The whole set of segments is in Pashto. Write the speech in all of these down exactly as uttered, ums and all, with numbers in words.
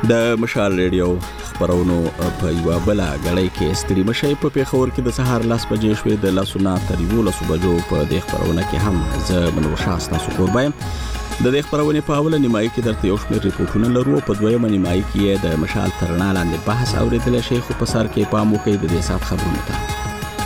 د مشال ریډیو خبرونو په یو بل غړی کې ستړي مشي په پیښور کې د سهار لاس بجې شوې د لاسونه تر یو لسو بجو په د خبرونه کې هم زه منور شاه تاسو قربایم د دې خبرونه په اوله نیمایي کې درته یو شمېر ریپورتونه لرو په دویمه نیمایي کې د مشال ترنا لاندې بحث اوریدل شي خو په سر کې پام وکړئ د دې سات خبرونه ته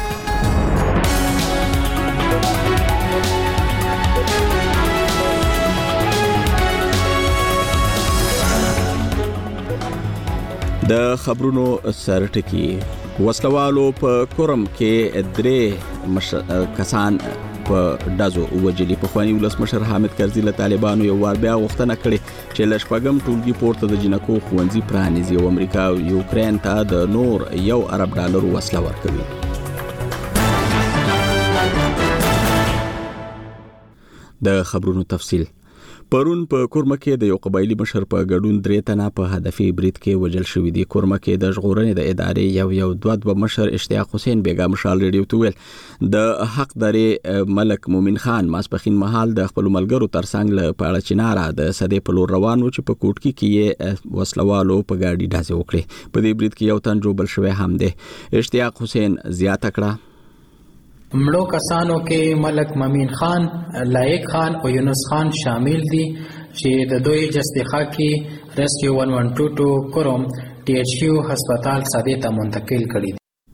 د خبرونو سرټکی وسلوالو په کورم کې درې مش... کسان په دازو وجلی په خواني ولس مشر حامد کرزي له طالبانو یو وار بیا غوښتنه کړې چې لشپګم ټولګي پورته د جنکو خوندزي پرانیزي او امریکا او یوکرين ته د نور یو ارب ډالر وسله ورکوي. د خبرونو تفصیل پرون په کورمه کې د یو قبایلی مشر په ګډون درې تنه په هدفي برید کې وجل شوې دي. کورمه کې د ژغورنې د ادارې یو یو دوه دوه مشر اشتیاق حسین بیګا مشال ریډیو ته ویل د حق درې ملک مومن خان ماسپخین مهال د خپل ملګرو ترڅنګ له پاړه چناره د سدې په لور روانو چې په کوټکی کې وسلوالو په ګاډي ډازې وکړي. په دې برید کې یو تن جوړ شوی هم دی. اشتیاق حسین زیاته کړه مړو کسانو کې ملک ممین خان، لایق خان او یونس خان شامل دي چې د دوی جستخا کې ریسکیو ون ون ټو ټو کوروم ټي ایچ کیو هسپتال ساده ته منتقل کړي.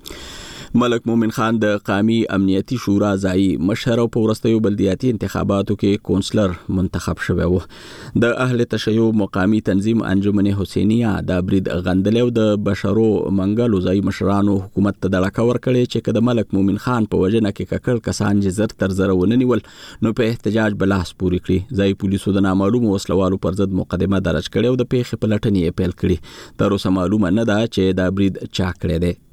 ملک مومن خان د قومي امنیتي شورا ځای مشر او په ورستیو بلدیاتي انتخاباتو کې کونسلر منتخب شوی و. د اهل تشیع مقامی تنظیم انجمن حسینیه د برید غندلو د بشرو منګلو ځای مشرانو حکومت ته دړه ور کړی چې کله ملک مومن خان په وجنه کې ککړ کسان جزر تر زره وننیول نو په احتجاج بلاس پوری کړی. ځای پولیسو د نامعلوم وسلوالو پر ضد مقدمه درج کړې او د پیښې په لټنې پیل کړی. تر اوسه معلومه نه ده چې دا برید چا کړی دی.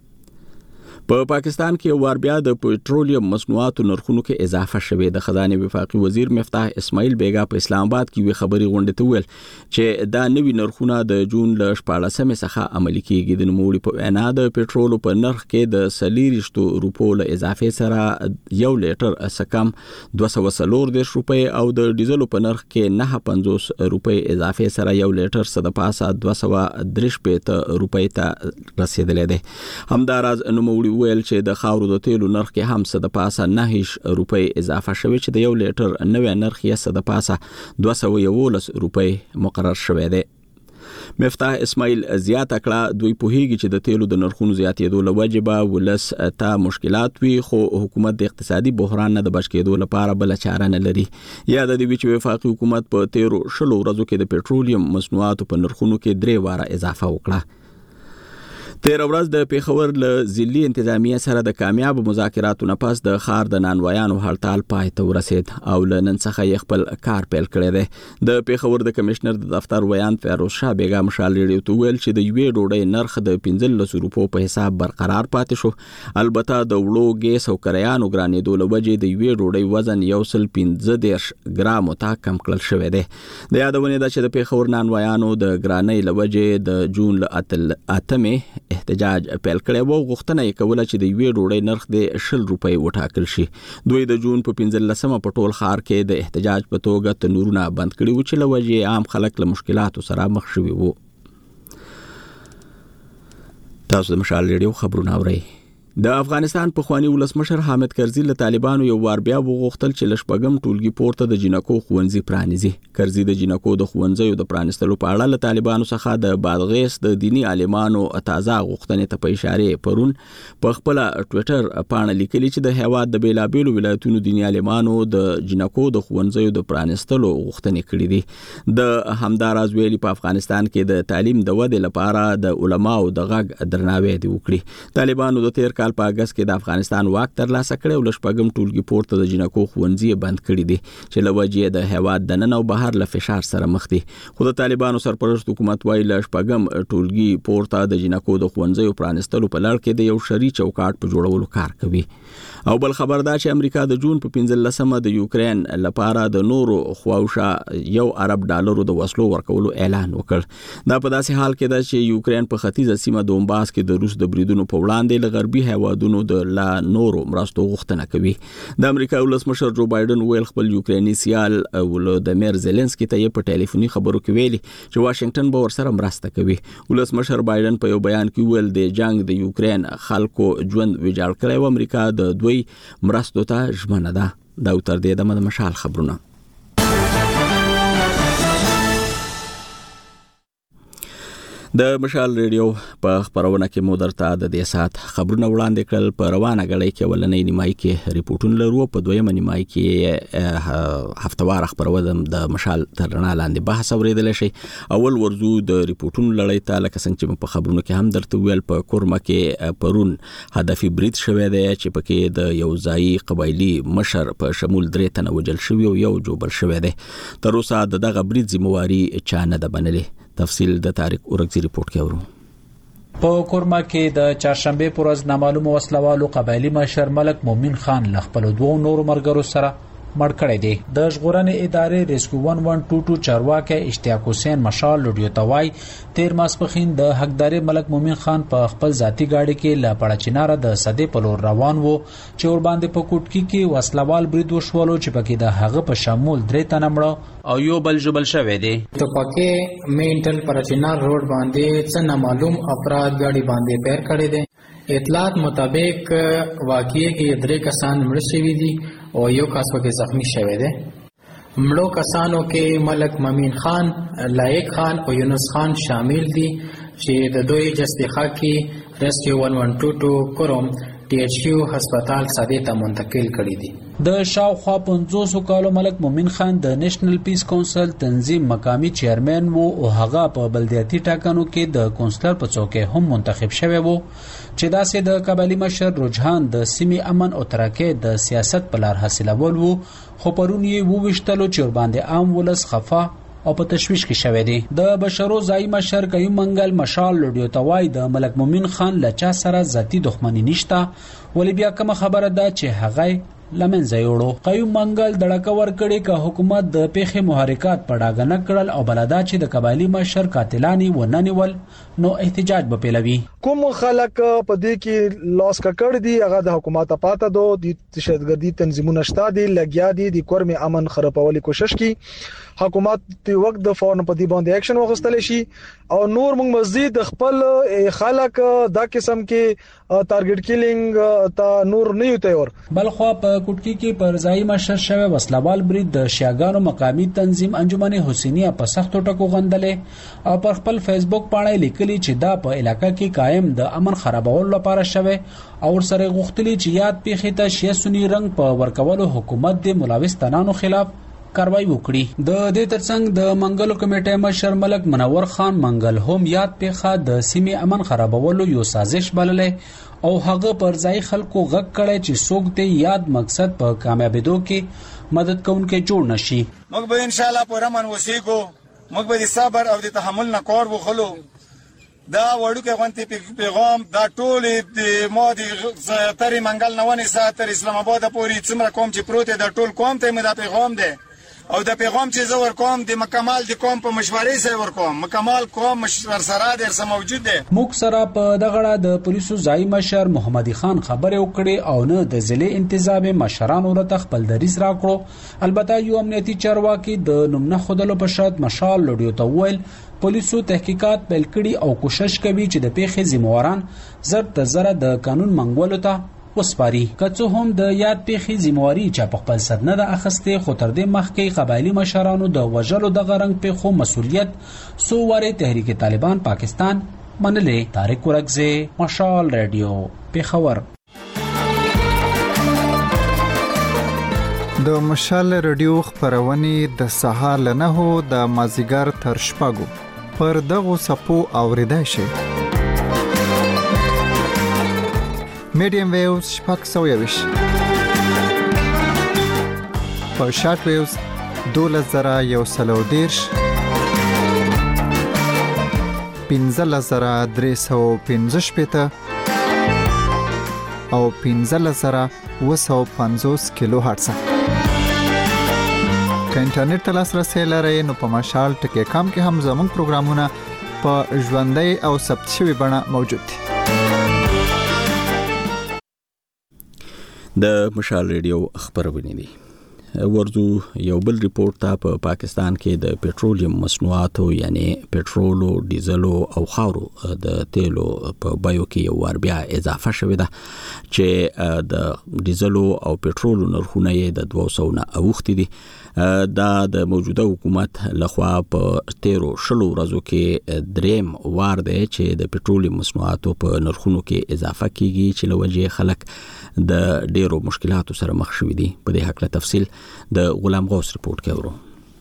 په پاکستان کې وار بیا د پټرولیم مصنوعاتو نرخونو کې اضافه شوه. د خزانه وفاقي وزیر مفتاح اسماعیل بیګا په اسلام آباد کې وی خبري غونډه ته ویل چې دا نوی نرخونه د جون ل شپاړسمه څخه عملي کیږي. د نوموړي په وینا د پټرولو په نرخ کې د سلیریشتو روپو له اضافه سره یو لیټر اسکم دوه سوه څلور روپۍ او د ډیزلو په نرخ کې نه پنځوس روپۍ اضافه سره یو لیټر صد پاسه دوه سوه درې روپۍ ته رسیدلې ده. همداراز نوموړي ویل چې د خاورو د تیلو نرخ کې هم صد پاسه نه روپۍ اضافه شوی چې د یو لیټر نوې نرخ یې صد پاسه دوه سوه یوولس روپۍ مقرر شوی دی. مفتاح اسماعیل زیاته کړه دوی پوهیږي چې د تیلو د نرخونو زیاتېدو له وجې به ولس ته مشکلات وي خو حکومت د اقتصادي بحران نه د بچ کېدو لپاره بل چاره نه لري. یاد دی چې وفاقي حکومت په تیرو شلو ورځو کې د پټرولیم مصنوعاتو په نرخونو کې درې واره اضافه وکړه. تیر ورځ د پیښور له ضلعي انتظامیه سره د کامیاب مذاکراتو نه پس د خار د نانوایانو هړتال پای ته ورسید او له نن څخه یې خپل کار پیل کړی دی. د پیښور د کمشنر د دفتر ویان فیروز شاه بیګا مشال ریډیو ته ویل چې د یوې ډوډۍ نرخ د پنځلس روپو په حساب برقرار پاتې شو. البته د وړو ګیس او کریانو ګرانېدو له وجې د یوې ډوډۍ وزن یو سل پنځه دېرش ګرامو ته کم کړل شوی دی. د یادونه ده چې د پیښور نانوایانو د ګرانۍ له وجې د جون له اتمې احتجاج پیل کړی و. غوښتنه یې کوله چې د یوې ډوډۍ نرخ د شل روپۍ وټاکل شي. دوی د جون په پنځلسمه په ټول ښار کې د احتجاج په توګه تنورونه بند کړي و چې له وجې عام خلک له مشکلاتو سره مخ شوي وو. تاسو د مشال ریډیو خبرونه اورئ. د افغانستان په خواني ولسمشر حامد کرزي له طالبانو یو وار بیا وغوښتل چې لشپګم ټولګي پورته د جنکو خوندزي پرانیزي. کرزي د جنکو د خوندزیو د پرانستلو په اړه له طالبانو څخه د بادغیس د دینی عالمانو تازه غوښتنې ته په اشاره پرون په خپل ټوئیټر باندې لیکلي چې د هیواد د بیلابیلو ولایتونو دینی عالمانو د جنکو د خوندزیو د پرانستلو غوښتنې کړې دي. د همداراز ویلي په افغانستان کې د تعلیم د ودې لپاره د علماو د غږ درناوی دی وکړي. طالبانو د تیر کال په اگست کې د افغانستان واک ترلاسه کړی او لشپګم ټولګي پورته د جنکو خوندزي بند کړی دي چې له وجې د هیواد د نن او بهر له فشار سره مخ دي. خو د طالبانو سرپرست حکومت وايي لشپګم ټولګي پورته د جنکو د خوندزیو پرانستلو په لړ کې د یو شری چوکاټ په جوړولو کار کوي. او بل خبر دا چې امریکا د جون په پنځلسمه د یوکرين لپاره د نورو خواوشا یو ارب ډالرو د وسلو ورکولو اعلان وکړ. دا په داسې حال کې ده چې یوکرين په ختیځه سیمه دومباس کې د روس د بریدونو په وړاندې له غربي هیوادونو د لا نورو مرستو غوښتنه کوي. د امریکا ولسمشر جو بایدن ویل خپل یوکرینی سیال ولودمیر زيلنسکي ته په ټلیفوني خبرو کې ویلي چې واشنگټن به ورسره مرسته کوي. ولسمشر بایدن په یو بیان کې ویل د جنگ د یوکرين خلکو ژوند ویجاړ کړی و. امریکا د دوی مرستو ته ژمنه ده. دا تر دې د مشال خبرونه. د مشال ریډیو په خبرونه کې مو درته د دې سات خبرونه وړاندې کړل. په روانه غړې کې ولنې نیمای کې ریپورتونه لرو. په دویمه نیمای کې هفتوار خبرونه د مشال ترنا لاندې بحث اوریدل شي. اول ورزو د ریپورتونو لړۍ ته لکه څنګه چې په خبرونو کې هم درته ویل په کورما کې پرون هدفي برید شوه دی چې پکې د یو ځای قبایلی مشر په شمول درې تنه وجل شوی او یو جوبل شوی دی. تر اوسه دغه برید ذمہواری چا نه ده بنلې. تفصیل د تاریخ اورګزی ریپورت کې اورو. په کورما کې د چهارشنبه پر ورځ نامعلوم وسلوالو قبایلی مشر ملک مومن خان له خپل دوه نور مرګرو سره مړ کړی دی. د ژغورنې ادارې ریسکو یک یک دو دو چارواکي اشتیاق حسین مشال لوډیو توای تیر ماسپخین د حقداري ملک مومن خان په خپل ذاتی گاډي کې لا پړه چیناره د صدې په لور روان وو چې ور باندې په کوټکی کې وسلوال برید وشولو چې پکې د هغه په شمول درې تنه مړه او یو بل جبل شوی دی. تو پکې مینټل پرچینار روډ باندې څه نامعلوم افراد گاډي باندې بیر کړی دي. اطلاعات مطابق واقعي کې درې کسان مړ شوي دي او یو کس پکې زخمی شوی دی. مړو کسانو کې ملک مومن خان، لایق خان او یونس خان شامل دي چې د دوی جستخا کې ریسکیو یک یک دو دو کوروم ټي ایچ کیو هسپتال ساده ته منتقل کړي دي. د شاوخوا پنځوس کالو ملک مومن خان د نېشنل پیس کونسل تنظیم مقامی چیرمن وو او هغه په بلدیاتي ټاکنو کې د کونسلر په څوکۍ هم منتخب شوی وو چې داسې د قبایلی مشر رجحان د سیمې امن او ترقۍ د سیاست په لار حاصلول وو. خو پرون یې وویشتلو چې ور باندې عام ولس خفا او په تشویش کې شوی دی. د بشرو ځای مشر قیوم منګل مشال لوډیو توای د ملک مومن خان لچا سره ذاتی دښمنی نشته ولی بیا کوم خبره ده چې هغه لمن زیوړو. قیوم منګل دړکه ور کړي ک حکومت د پیخي محرکات پړاګه نه کړل او بلدا چې د قبایلی مشر قاتلانی و ننول نو احتجاج به پیلوي. کوم خلک په دې کې لاس ککړ دي هغه د حکومت پاته دو د تشددګردي تنظیمونو شته دي لګیا دي د کورم امن خرابولي کوشش کی. حکومت د وخت د فورن په دی باندې اکشن واخستل شي او نور موږ مزید خپل خلک دا قسم کې ټارګټ کیلینګ تا نور نه یوته ور. بلخو په کوټکی کې پر ځای مشر شوی وسلوال برید د شیاګانو مقامی تنظیم انجمن حسینیه په سختو ټکو غندلې او پر خپل فیسبوک باندې لیکلي چې دا په علاقې کې قائم د امن خرابولو لپاره شوی او سره غوښتلي چې یاد پیښې ته شیعه سنی رنگ په ورکولو حکومت د ملاوث تنانو خلاف کاروایی وکړي. د دې ترڅنګ د منګلو کمیټې مشر ملک منور خان منګل هم یاد پیښه د سیمې امن خرابولو یو سازش بللې او هغه پر ځای خلکو غږ کړي چې څوک دې یاد مقصد په کامیابیدو کې مدد کوونکې جوړ نشي. موږ به ان شاء الله پر امن وسیګو، موږ به د صبر او د تحمل نه کار وخلو. دا وړوکه غونتی پیغام دا ټول د مودي تری منګل نوونی ساتر اسلام آباد پورې څومره کوم چې پروت دا ټول کوم ته مې دا پیغام ده او دا پیغام چې زور کوم د مکمل د کوم په مشورې سره ور کوم مکمل کوم مشور سره در سره موجود ده. موږ سره په دغه د پولیسو ځای مشر محمد خان خبره وکړي او نه د ضلع انتظام مشرانو له تخپل دریس راکړو. البته یو امنیتي چارواکي د نومنه خودلو په شرط مشال لوډیو ته ویل پولیسو تحقیقات پیل کړي او کوشش کوي چې د پیښې ذمہواران زر تر زر د قانون منګولو ته وسپاري. کڅو هم د یاد پیښې ذمہواری چا په خپل سر نه د اخسته خو تر دې مخکې قبایلی مشرانو د وجلو د غرنګ پیښو مسولیت سو واره تحریک طالبان پاکستان منلې. طارق ورغزه مشال رادیو پیښور. د مشال رادیو خبرونه د سهار لنهو د مازیګر تر شپږو پر دغه سپو اوریدای شي. میډیم ویوز شپږ سوه یویش په شارټ ویوز دولس زره یو سل او دیرش پنځلس زره درې سوه پنځه شپېته او پنځلس زره اوه سوه پنځوس کیلو هرتز. که انټرنیټ ته لاسرسی لرئ نو په مشال ټکی کام کې هم زموږ پروګرامونه په ژوندۍ او ثبت شوي بڼه موجود دي. د مشال ریډیو خبرونه دي. ورځو یو بل ریپورت ته په پا پاکستان کې د پېټرولیم مصنوعاتو یعنی پېټرول او ډیزل او خاورو د تیلو په بایو کې یو ور بیا اضافه شوې ده چې د ډیزل او پېټرول نرخونه یې د دوه سوه نه اوختي دي. دا د موجوده حکومت لخوا په تیرو شلو ورځو کې دریم وار دی چې د پېټرولیم مصنوعاتو په نرخونو کې اضافه کیږي چې لوجه خلک د ډیرو مشکلاتو سره مخ شوي دي. په دې حق له تفصیل د غلام غوث ریپورت کوي.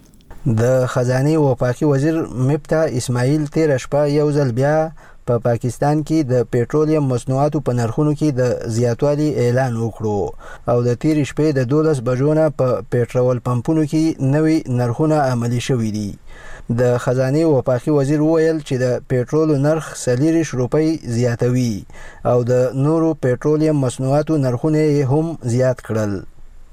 د خزانه وفاقي وزیر مفتا اسماعیل تیر شپه یو ځل بیا په پا پاکستان کې د پېټرولیم مصنوعاتو په نرخونو کې د زیاتوالي اعلان وکړو او د تیر شپې د دولس بجو نه په پېټرول پمپونو کې نوې نرخونه عملي شوي دي. د خزانه وفاقي وزیر وویل چې د پېټرول نرخ سلیریش روپۍ زیاتوي او د نورو پېټرولیم مصنوعاتو نرخونه هم زیات کړل.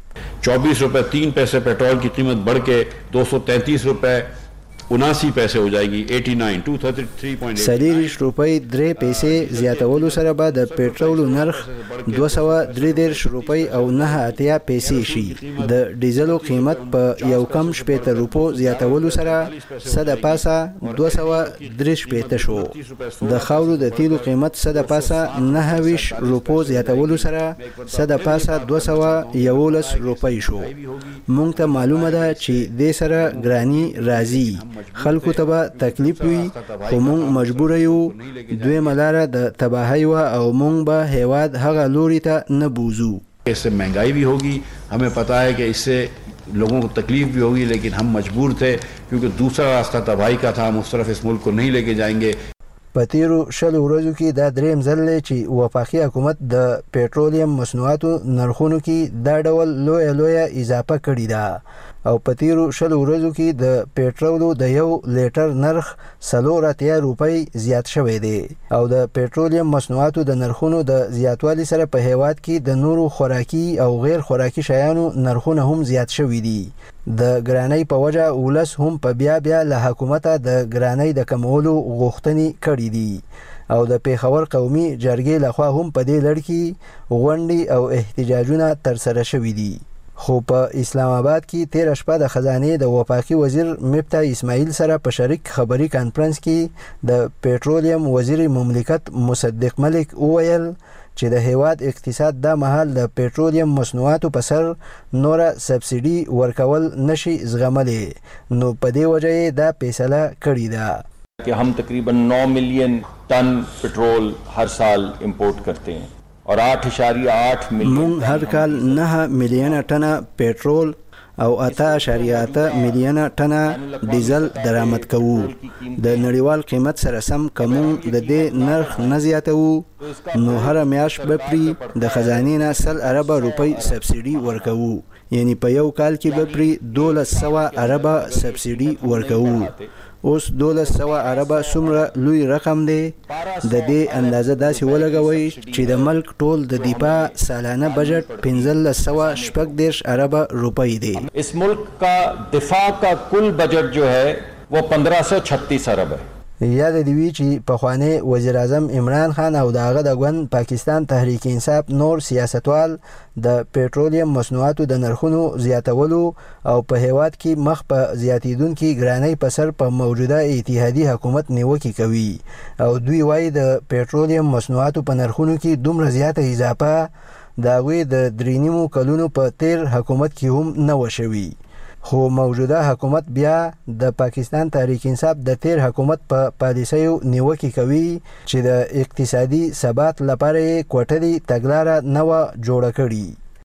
चौबीस रुपए तीन पैसे पेट्रोल की कीमत बढ़ के दो सौ तैंतीस रुपए उनासी पैसे हो जाएगी. नवासी two thirty three point سلیریش روپۍ درې پیسې زیاتولو سره به د پېټرول نرخ دوه سوه درې دېرش روپۍ او نه اتیا پیسې شي. د ډیزلو قیمت په یو کم شپېته روپو زیاتولو سره صد پاسه دوه سوه درې شپېته شو. د خاورو د تیلو قیمت صد پاسه نهه ویشت روپو زیاتولو سره صد پاسه دوه سوه یولس روپۍ شو. مونږ ته معلومه ده چې دې سره ګرانی راځي، خلکو ته به تکلیف وي، خو مونږ مجبور یو. دوی ملاره د تباہی و او مونږ به هیواد هغه لوري ته نه بوزو. اس سے مہنگائی بھی ہوگی، ہمیں پتا ہے کہ اس سے لوگوں کو تکلیف بھی ہوگی، لیکن ہم مجبور تھے کیونکہ دوسرا راستہ تباہی کا تھا. ہم اس طرف اس ملک کو نہیں لے کے جائیں گے. په تیرو شلو ورځو کې دا دریم ځل دی چې وفاقي حکومت د پېټرولیم مصنوعاتو نرخونو کې دا ډول لویه لویه اضافه کړې ده او په تیرو شلو ورځو کې د پېټرولو د یو لیټر نرخ څلور اتیا روپۍ زیات شوی دی او د پېټرولیم مصنوعاتو د نرخونو د زیاتوالي سره په هیواد کې د نورو خوراکي او غیر خوراکي شیانو نرخونه هم زیات شوي دي. د ګرانۍ په وجه ولس هم په بیا بیا له حکومته د ګرانۍ د کمولو غوښتنې کړي دي او د پیښور قومي جرګې لخوا هم په دې لړ کې غونډې او احتجاجونه ترسره شوي دي. خو په اسلام آباد کې تیر شپه د خزانه د وفاقي وزیر مفتا اسماعیل سره په شریک خبري کانفرنس کې د پېټرولیم وزیر مملکت مصدق ملک وویل چې د هیواد اقتصاد دا مهال د پېټرولیم مصنوعاتو په سر نوره سبسیډي ورکول نشي زغملی، نو په دې وجه یې دا فیصله کړې ده کہ ہم تقریباً نو ملین ٹن پٹرول ہر سال امپورٹ کرتے ہیں اور آٹھ اشاریہ آٹھ ملین مونږ هر کال نه میلیونه ټنه پېټرول او اته اشاریه اته میلیونه ټنه ډیزل درآمد کوو. د نړیوال قیمت سره سم کوم د دې نرخ نه زیاتوو نو هر میاشت به پرې د خزانې نه سل اربه روپۍ سبسیډي ورکوو، یعنی په یو کال کې به پرې دولس سوه اربه سبسیډي ورکوو. اوس دولس سوه اربه څومره لوی رقم دی؟ د دې اندازه داسې ولګوئ چې د ملک ټول د دفاع سالانه بجټ پنځلس سوه شپږ دېرش اربه روپۍ دی. اس ملک کا دفاع کا کل بجٹ جو ہے وہ پندرہ سو چھتیس ارب ہے. یاد دی وی چې پخوانی وزیر اعظم عمران خان او داغه د ګوند پاکستان تحریک انصاف نور سیاستوال د پېټرولیم مصنوعاتو د نرخونو زیاتولو او په هیواد کې مخ په زیاتیدونکي ګرانۍ په سر په موجوده اتحادي حکومت نیوکې کوي او دوی وایي د پېټرولیم مصنوعاتو په نرخونو کې دومره زیاته اضافه د هغوی د درې نیمو کلونو په تیر حکومت کې هم نه وشوي. خو موجوده حکومت بیا د پاکستان تحریک انصاف د تیر حکومت په پا پالیسیو نیوکې کوي چې د اقتصادي ثبات لپاره یې کوټلي تګلاره نه وه جوړه کړې.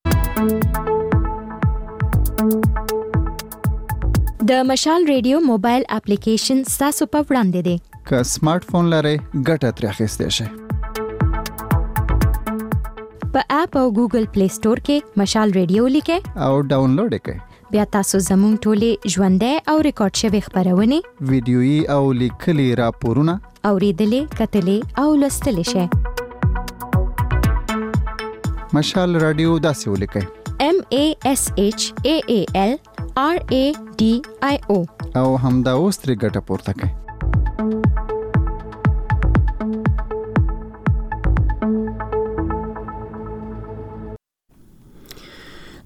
د مشال ریډیو موبایل اپلیکیشن ستاسو په وړاندې دی. که سمارټ فون لرئ ګټه ترې اخیستی شئ. په اپ او ګوګل پلی سٹور کې مشال ریډیو لیکئ او ډاونلوډ یې کړئ. بیا تاسو زموږ ټولې ژوندۍ او ریکارډ شوي خپرونې، ویډیويي او لیکلي راپورونه اورېدلې، کتلې او لوستلی شئ. مشال رادیو داسې ولیکئ: M A S H A A L R A D I O او همدا اوس ترې ګټه پورته کړئ.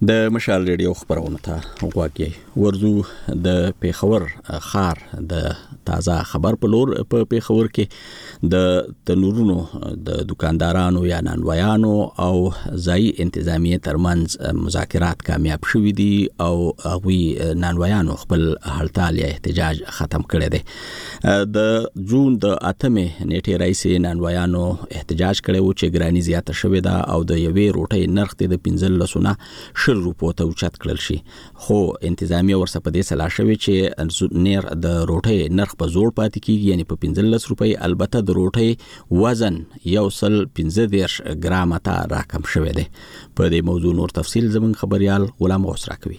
د مشال ریډیو خبرونه ته غواګي ورزو د پیښور خار د تازه خبر په لور په پیښور کې د تنورونو د دکاندارانو یا نانوایانو او ځای انتظامیه ترمنځ مذاکرات کامیاب شوي دي او هغوی نانوایانو خپل هړتال یا احتجاج ختم کړی دی. د جون د اتمې نیټې راځي نانوایانو احتجاج کړی و چې ګرانی زیاته شوې ده او د یوې روټۍ نرخ د پنځه لسونه شل روپو ته اوچت کړل شي، خو انتظامیه ورسره په دې سلا شوې چې نیر د روټۍ نرخ په زوړ پاتې کیږي، یعنی په پنځه لس روپۍ. البته د روټۍ وزن یو سل پنځه دېرش ګرامه ته راکم شوی دی. په دې موضوع نور تفصیل زموږ خبريال غلام غوث راکوي.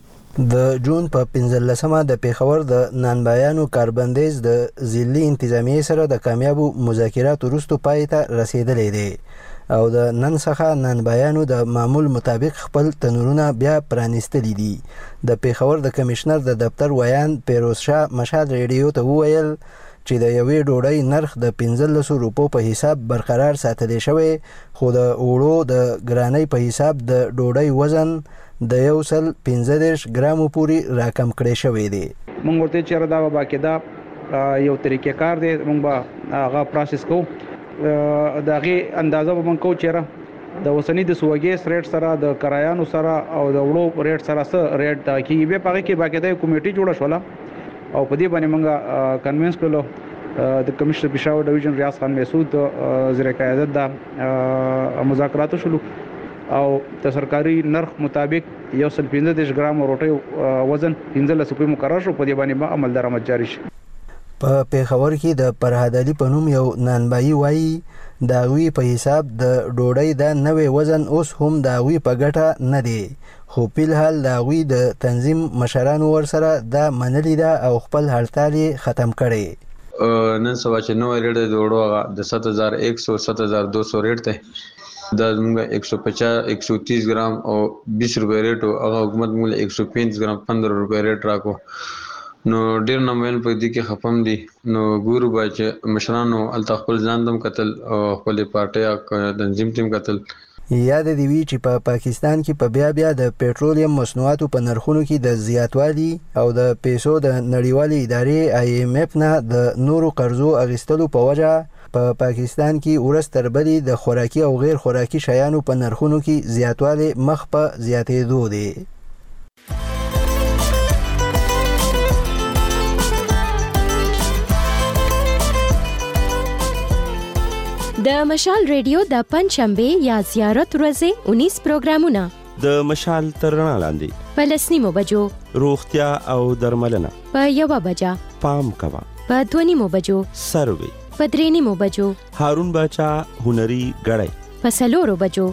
د جون په پنځلسمه د پیښور د نانبایانو کاربندیز د ضلعي انتظامیه سره د کامیابو مذاکراتو وروسته پای ته رسیدلې دی او د نن څخه نانبایانو د معمول مطابق خپل تنورونه بیا پرانیستلي دي. د پیښور د کمشنر د دفتر ویان پیروز شاه مشال ریډیو ته وویل چې د یوې ډوډۍ نرخ د پنځه لس روپو په حساب برقرار ساتل شوی، خو د وړو د ګرانۍ په حساب د ډوډۍ وزن د یو سل پنځه دېرش ګرامو پورې راکم کړی شوی دی. موږ ورته چیرې دا باقاعده یو طریقې کار دی، موږ به هغه پروسس کوو، د هغې اندازه به موږ کوو چیرې د اوسني د سوګیس ریټ سره د کرایانو سره او د وړو ریټ سره څه ریټ دا کېږي. بیا په هغې کې باقاعده یو کمیټي جوړه شوله او په دې باندې موږ کنوینس کړلو د کمشنر پېښور ډویژن ریاض خان مسعود زیر قیادت دا مذاکرات شلو او د سرکاري نرخ مطابق یو سل پنځه دېرش ګرام روټۍ وزن پنځه لس روپۍ مقرر شو. په دې باندې به عمل درآمد جاري شي. په پیښور کې د فرهاد علي په نوم یو نانبایي وایي د هغوی په حساب د ډوډۍ دا نوی وزن اوس هم د هغوی په ګټه نه دی، خو فلحال د هغوی د تنظیم مشرانو ورسره دا منلې ده او خپل هړتال یې ختم کړی. نن سبا چې نوی ریټ د وړو د سات هزار ایک سو سات هزار دو سو ریټ دی، دا موږ ایک سو پچاس ایک سو تیس ګرام او بیس روپۍ ریټ او هغه حکومت موږ ایک سو پینتیس ګرام پندرہ روپۍ ریټ راکو. نو ډیر نامویل په دې کې خپم دي. نو ګورو با چې مشرانو الته خپل ځان دم قتل او خپل پارټي تنظیم ټیم قتل. یاد دی وی چې په پاکستان کې په بیا بیا د پېټرولیم مصنوعاتو په نرخونو کې د زیاتوالي او د پیسو د نړیوالې ادارې آی ایم ایف نه د نورو قرضو اخیستلو په وجه په پاکستان کې ورځ تر بلې د خوراکي او غیر خوراکي شیانو په نرخونو کې زیاتوالی مخ په زیاتېدو دی. د مشال ریډیو د پنځشنبه یا زیارت ورځې اونیس پروګرامونه د مشال تر رڼا لاندې په لس نیمو بجو روغتیا او درملنه، په یوه بجه پام کوه، په دوه نیمو بجو سروي، په درې نیمو بجو هارون باچا هنري غړی، په څلورو بجو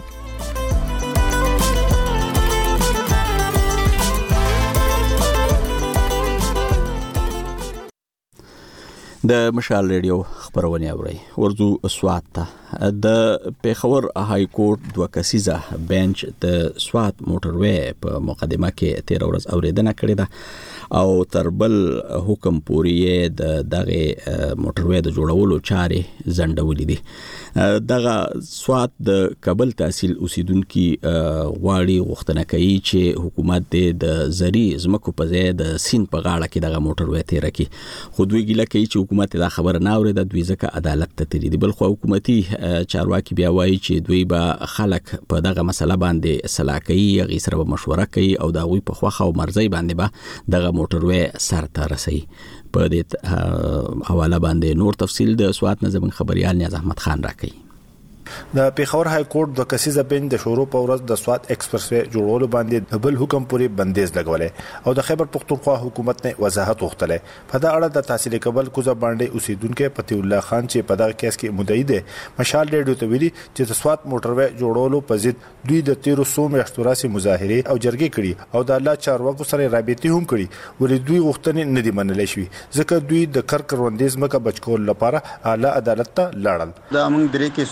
د مشال ریډیو خبرونه اوري. ورزو سوات ته د پیښور های کورټ دوه کسیزه بنچ د سوات موټروي په مقدمه کې تیر ورځ اوریدنه کړې ده او تربل حکم پورې د دغه موټروي د جوړولو چارې زندولې دي. دغه سوات د کابل تحصیل اوسیدونکو غواړي غوښتنه کوي چې حکومت د زری زمکو په ځای د سین په غاړه کې دغه موټروي تیر کړي. خو دوی ګیله کوي چې حکومت دا خبر نه اوري د دوی ځکه عدالت ته تللی دي. بل خو حکومتي چارواکي بیا وایي چې دوی به خلک په دغه مسله باندې صلاح کوي، هغې سره به مشوره کوي او د هغوی په خوښه او مرضۍ باندې به دغه موټروي سر ته رسوي. په دې حواله باندې نور تفصیل د سوات نه زموږ خبريال نیاز احمد خان راکوي. د پیښور های کورټ د کسیزه بنچ د شروع په ورځ د سوات ایکسپرس وی جوړولو باندې د بل حکم پورې بندیز لګولې او د خیبر پختونخوا حکومت نه وضاحت وغوښتله. په دا اړه د تحصیل کابل کوزه باندې اوسیدونکو پتی الله خان چې په دغه کیس کې مدعي دي مشال ریډیو ته ویلي چې د سوات موټروي جوړولو په ضد دوی د تیرو سو میاشتو راسي مظاهره او جرګې کړي او د الله چارواکو سره رابطې هم کړي، ولې دوی غوښتنې نه دي منلې شوې ځکه دوی د کر کروندیز مکه بچکول لپاره اعلی عدالت ته لاړل. دا موږ درې کیسونه داخل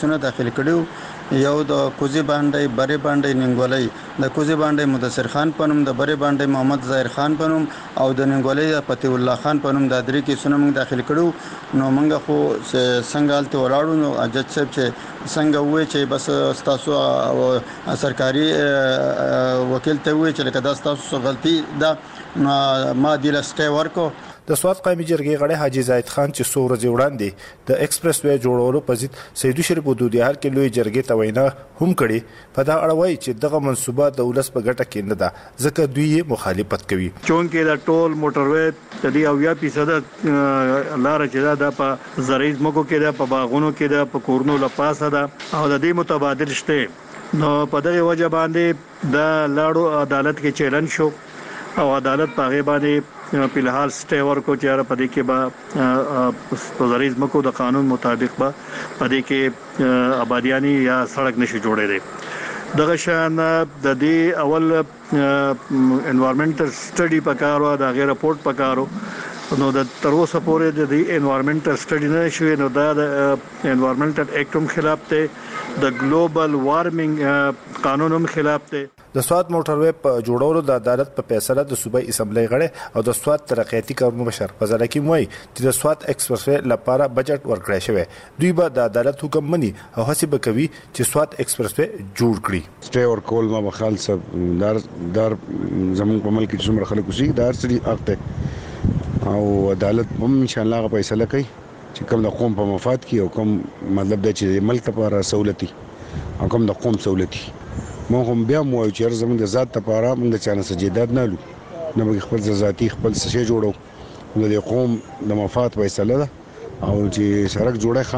داخل کړو. یو د کوزي باندې بری باندې ننګولې د کوزي باندې مدثر خان پنوم د بری باندې محمد ظاهر خان پنوم او د ننګولې فتح الله خان پنوم د درې کې سونه موږ داخل کړو. نو موږ خو څنګه حالت ولاړو نو اجت صاحب چې څنګه وې چې بس تاسو سرکاري وکیل ته وې چې لکه دا تاسو غلطي دا ما دی لسټه ورکو. د سواد قومي جرګې غړي حاجی زاید خان چې څو ورځې وړاندې د ایکسپریس وې جوړولو په ضد سیدو شریف ودودیار کې لوی جرګې ته وینا هم کړي. په دا اړه وایي چې دغه منصوبه د ولس په ګټه کې نه ده ځکه دوی یې مخالفت کوي. چونکې دا ټول موټروي تدي او یا فیصد لار چې دا په زرعي مکو کې دا په باغونو کې دا په کورونو لپاسه دا او د دې متبادل شته. نو په دغه وجه باندې د لاړو عدالت کې چیلنج شو او عدالت په غیبه باندې په الحال سټه ورکو چې را پدې کې با پزریز مکو د قانون مطابق با پدې کې آبادیانی یا سړک نشي جوړېږي. دغه شان د دې اول انوایرنمنټل سټډي پکارو د غیر رپورت پکارو. نو د تر اوسه پورې د دې انوایرنمنټل سټډي نه شوی. نو دا د انوایرنمنټل اکټ هم خلاف ته د ګلوبل وارمنګ قانون هم خلاف ته. د سواد موټروي په جوړولو د عدالت په فیصله د صوبایي اسمبلی غړي او د سواد ترقیاتي کارونو مشر فضل حکیم وایي چې د سواد ایکسپریس وې لپاره بجټ ورکړی شوی. دوی به د عدالت حکم مني او هڅه به کوي چې سواد ایکسپریس وې جوړ کړي. سټه ور کول ما بخال صاحب دار دار زمون په ملک کې څومره خلک وسی دار سړي اخته او عدالت هم ان شاء الله فیصله کوي چې کوم د قوم په مفاد کې او کوم مطلب د چې ملک لپاره سہولتي او کوم د قوم سہولتي. مونږ هم بیا مو چې زموږ د ذات لپاره موږ د چانه سجدات نه لو نه به خپل ذاتي خپل څه جوړو د قوم د مفاد فیصله ده او چې سړک جوړه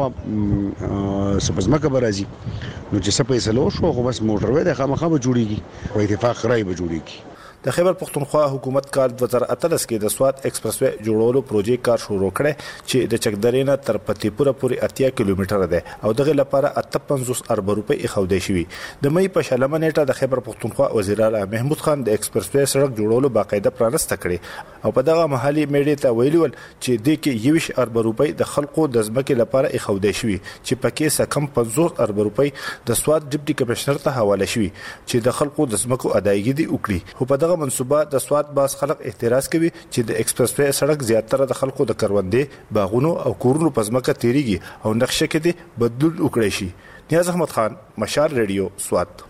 خامخا سپزمکه برازي نو چې څه فیصله وشو خو بس موټروي د خامخا به جوړيږي په اتفاق رائے به جوړيږي. د خیبر پختونخوا حکومت کال دوه زره اتلس کې د سواد ایکسپریس وې جوړولو پروژې کار شروع کړي چې د چکدرې نه تر پتی پوره پورې اتیا کیلومتره ده او دغه لپاره اته پنځوس ارب روپۍ اخودې شوی. د مې په شلمه نیټه د خیبر پختونخوا وزیر اعلی محمود خان د ایکسپریس وې سړک جوړولو باقاعده پرانسته کړي او په دغه محلي میډیا ته ویلي ول چې د کې یوش ارب روپۍ د خلکو د ځمکې لپاره اخودې شوی چې پکې سکم پنځوس ارب روپۍ د سواد ډیپټي کمشنر ته حواله شوی چې د خلکو د ځمکو ادایګي دی وکړي. خو په دغه منصوبه د سواد باز خلک اعتراض کوي چې د ایکسپریس وې سړک زیاتره د خلکو د کروندې باغونو او کورونو په ځمکه تیریږي او نقشه کې دې بدلون وکړي شي. نیاز احمد خان، مشال ریډیو، سواد.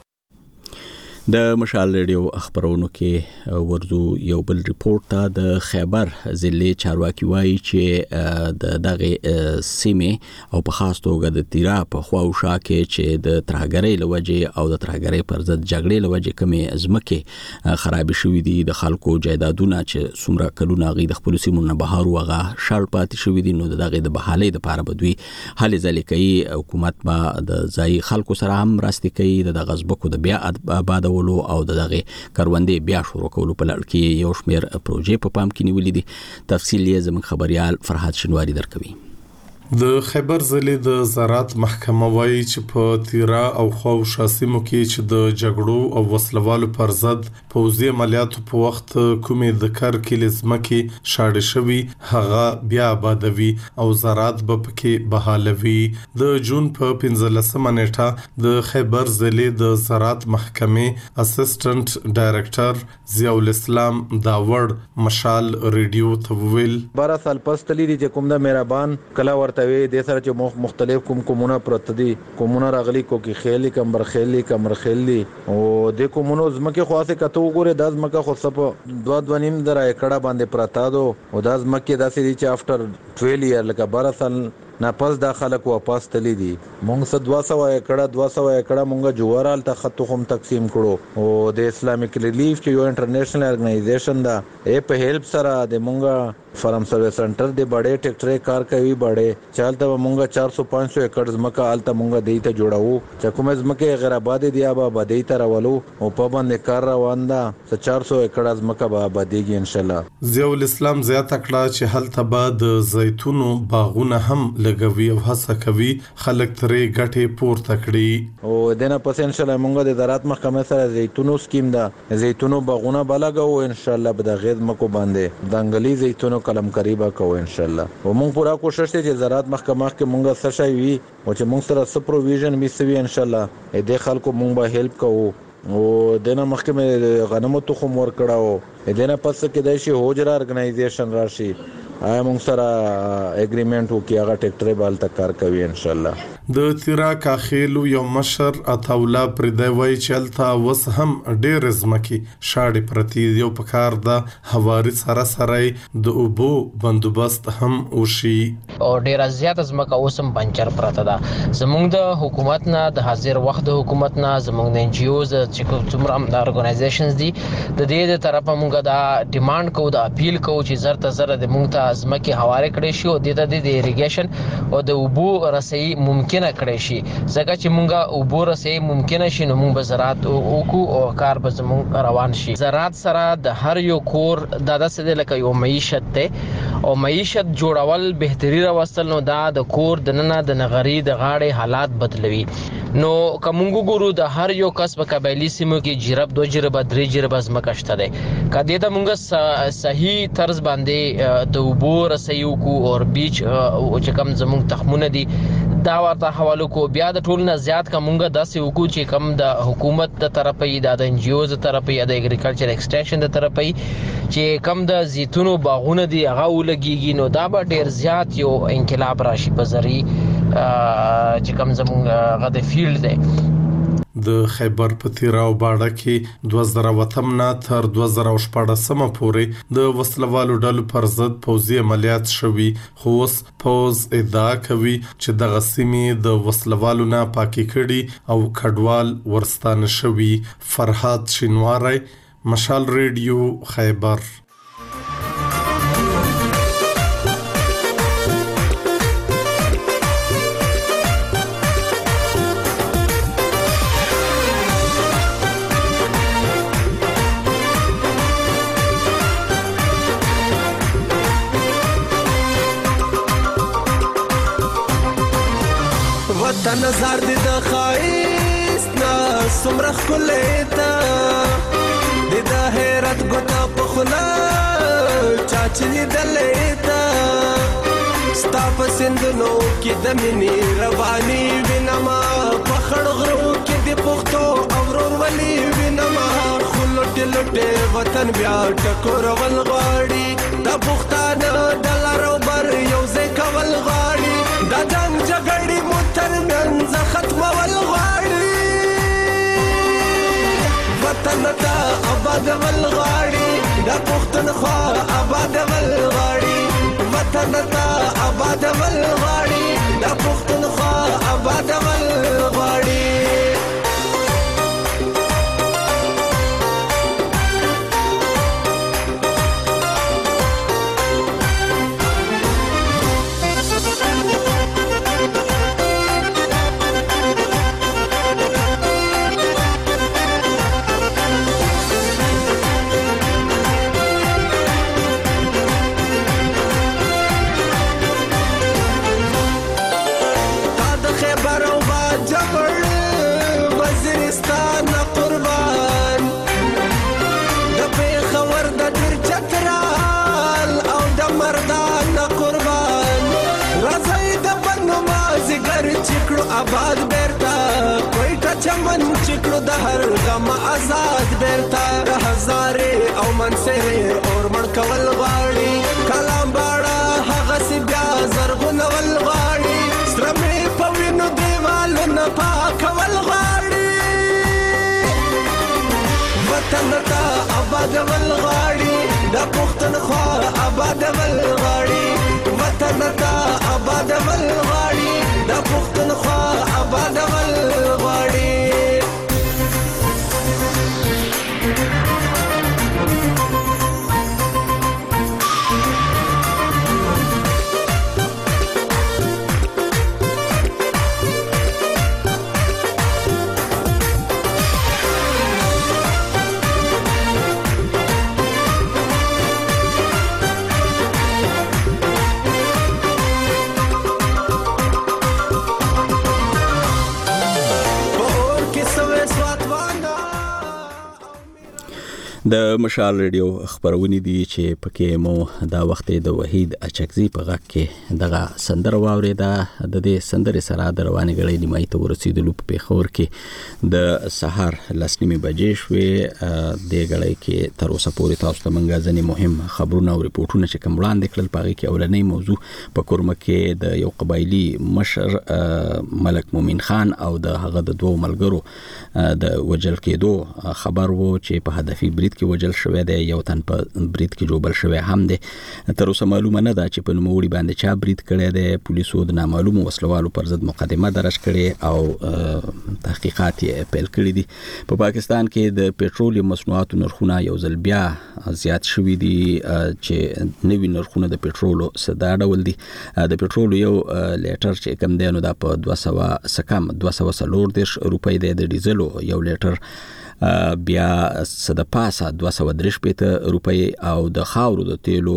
د مشال ریډیو خبرونو کې ورزو یو بل ریپورت ته د خیبر ضلع چارواکي وایي چې د دغه سیمه او په خاص توګه د تیرا په خواوشا کې چې د ترهګرۍ لوجه او د ترهګرۍ پر ضد جګړې لوجه کمې ازمکه خراب شوې دي. د خلکو جایدادونه چې څومره کلونه غي د خپل سیمو نه بهر وغه شړ پاتې شوې دي نو دغه د بحالې د لپاره بدوي حل ځلې کوي. حکومت با د ځای خلکو سره هم راستي کوي د غزبکو د بیا آباد او دغه کاروندې بیا شروع کولو په لړ کې یو شمېر پروژې په پام کې نیولې دي. تفصیل یې زموږ خبريال فرحات شنواری درکوي. د خیبر ضلع د زراعت محکمه وایي چې په تیرا او خواوشا سیمو کې چې د جګړو او وسلوالو پر ضد پوځي عملیاتو په وخت کومې د کار کې لزمکه شاړې شوی هغه بیا آبادوي او زراعت به پکې بحالوي. د جون په پنځلسمه نیټه د خیبر ضلع د زراعت محکمې اسسټنټ ډایریکټر ضیاء الاسلام داوړ مشال ریډیو ته ویل بارہ سال پس تللی دي چې کوم د مهربان کلا ورته وي د سره چې مختلف کوم کومونه پرتدي کومونه راغلي کو کې خېلي کمبر خېلي کمر خېلي او د کومونو زمکه خاصه کته وګوره د زمکه خو سپ دوه دوه نیم درا کړه باندې پراتا دو او د زمکه داسې دي چې افټر دوه لیر لکه بارہ سال نه پس دا خلک واپس تللی دي. مونږ څه دوه سوه ایکړه دوه سوه ایکړه مونږ جوارال ته خط هم تقسیم کړو او د اسلامیک ریلیف چې یو انټرنیشنل ارګنایزیشن دا ای په هیلپ سره د مونږ فرم سروس سنټر د بڑے ټریکټر کار کوي بڑے چالتہ مونږ چار سو پانچ سو ایکڑ زمکه آلته مونږ دیته جوړاو چې کومه زمکه غیر آباد دي ابا بدی ته راولو او په باندې کار روان ده چار سو ایکڑ زمکه به آبادیږي ان شاء الله. ضیاء الاسلام زیاته کړه چې هلته بعد زیتونو باغونه هم لګوي او هڅه کوي خلک ترې ګټې پورته کړي. او دنه پس ان شاء الله موږ د زراعت محکمې سره زیتونو سکیم ده زیتونو باغونه بلګو ان شاء الله به د غیر مکو باندې دنګلي زیتونو کلم قریبا کو ان شاء الله. او موږ پورا کوشش کوي چې زراعت محکمه کې موږ څه شي وي او چې موږ سره څه پروویژن میسوي ان شاء الله دې خلکو موږ به هیلپ کوو. او دنه محکمه غنمو تخم ور کړهو دنه پس کې د شي هوجرا ارګنایزیشن راشي آیا موږ سره اګریمنت وکي هغه ټریکټر بال تک کار کوي ان شاء الله. د تیرا کاخیلو یو مشر اتاولا پر دی وای چلتا وس هم ډېر زمکی شاړې پرتی یو پکار د هواري سره سره د اوبو بندوبست هم وشي او ډېر زیات زمکه اوسم پنچر پرته ده. زموږ د حکومت نه د حاضر وخت د حکومت نه زموږ د ان جی اوز چې څومره هم د ارګنایزیشنز دي د دې د طرفه موږ دا ډیماند کوو د اپیل کوو چې زر ته زر د موږ ته زمکه حواله کړي شي او د دې د ایریګیشن او د اوبو رسي ممکن کړی شي ځکه چې مونږه اوبو رسي ممکن شي نو مونږ به زراعت وکړو او کار به زموږ روان شي. زراعت سره د هر یو کور د داسې لکه یو معیشت ته او معیشت جوړول بهتري راوستل نو دا د کور د ننه د نغری د غاړې حالات بدلوي. نو کومګو ګورو د هر یو کس په قبایلی سیمو کې جرب دو جرب درې جرب زمکه شته ده کدی ته مونږه صحیح طرز باندې د اوبو رسي وکړو او بیچ او چې کم زموږ تخمونه دي دا ورته حواله کو بیا د ټول نه زیات کومګه داسې وکړو چې کم د حکومت د طرفه د ان جی اوز طرفه یا د اګریکلچر ایکسټنشن د طرفه چې کم د زیتونو باغونه دي هغه ولګيږي نو دا به ډیر زیات یو انقلاب راشي په ذری چې کم زموږ غد فیلډ دی. د خیبر پتیرا او باړه کې دوه زره وتم نه تر دوه زره شپږم پورې د وسلوالو ډلو پر ضد پوځي عملیات شوي خو اوس پوز ادعا کوي چې د غسیمې د وسلوالو نه پاکي کړي او کډوال ورستانه شوي. فرحات شینواری مشال ریډیو خیبر. نظر دې د خایست نه سمره خلیتا دې د حیرت ګوتا په خلا چاچنی دلیتا ستا په سندونو کې د مینې رواني وینما په خړ غرو کې د پختو اورور ولي وینما خلټ لټه وطن بیا ټکور ول غاړي د پختانه د لارو بر یو ځای کول غاړي د جنگ جګړې تر منځ ختمه ول غواړي وطن ته آباد ول غواړي د پښتونخوا آباد ول غواړي وطن ته آباد ول غواړي د پښتونخوا آباد ول غواړي. آباد بیرتا کوئټه چمن چکلو د هر غم آزاد بیرتا د هزارې او منصرې اور مړ کول غواړي کلام باړه هغه سی بیا زرغون ول غواړي سره مې په وینو دیوالو نه پاکول غواړي وطن ته آباد ول غواړي د پښتونخوا آباد ول غواړي وطن ته آباد ول غواړي د پښتونخوا آباد ول غواړي. د مشال ریډیو خبرونه دي چې پکې مو دا وخت د وحید اچکزي په غږ کې دغه سندره واورېده. د دې سندرې سره د روانې غړې نیمایي ته ورسېدلو په پیښور کې د سهار لس نیمې بجې شوې. د غړې کې تر اوسه پورې تاسو ته موږ ځینې مهم خبرونه او ریپورتونه چې کوم وړاندې کړل په هغې کې اولنۍ موضوع په کورمه کې د یو قبایلي مشر ملک مومن خان او د هغه د دوو ملګرو د وجل کېدو خبر وو چې په هدفي برید کې وجل شوی دی. یو تن په برید کې جوړ شوی هم دی. تر اوسه معلومه نه ده چې په نوموړي باندې چا برید کړی دی. پولیسو د نامعلومو وسلوالو پر ضد مقدمه درج کړې او تحقیقات یې پیل کړي دي. په پا پاکستان کې د پېټرول مصنوعاتو نرخونه یو ځل بیا زیات شوي دي چې نوي نرخونه د پېټرولو څه دا ډول دي. د پېټرولو یو لیټر چې کم دی نو دا په دوه سوه څه کم دوه سوه څلور دېرش روپۍ دی. د ډیزلو یو لیټر بیا څه د پاسه دوه سوه درې شپېته روپۍ او د خاورو د تیلو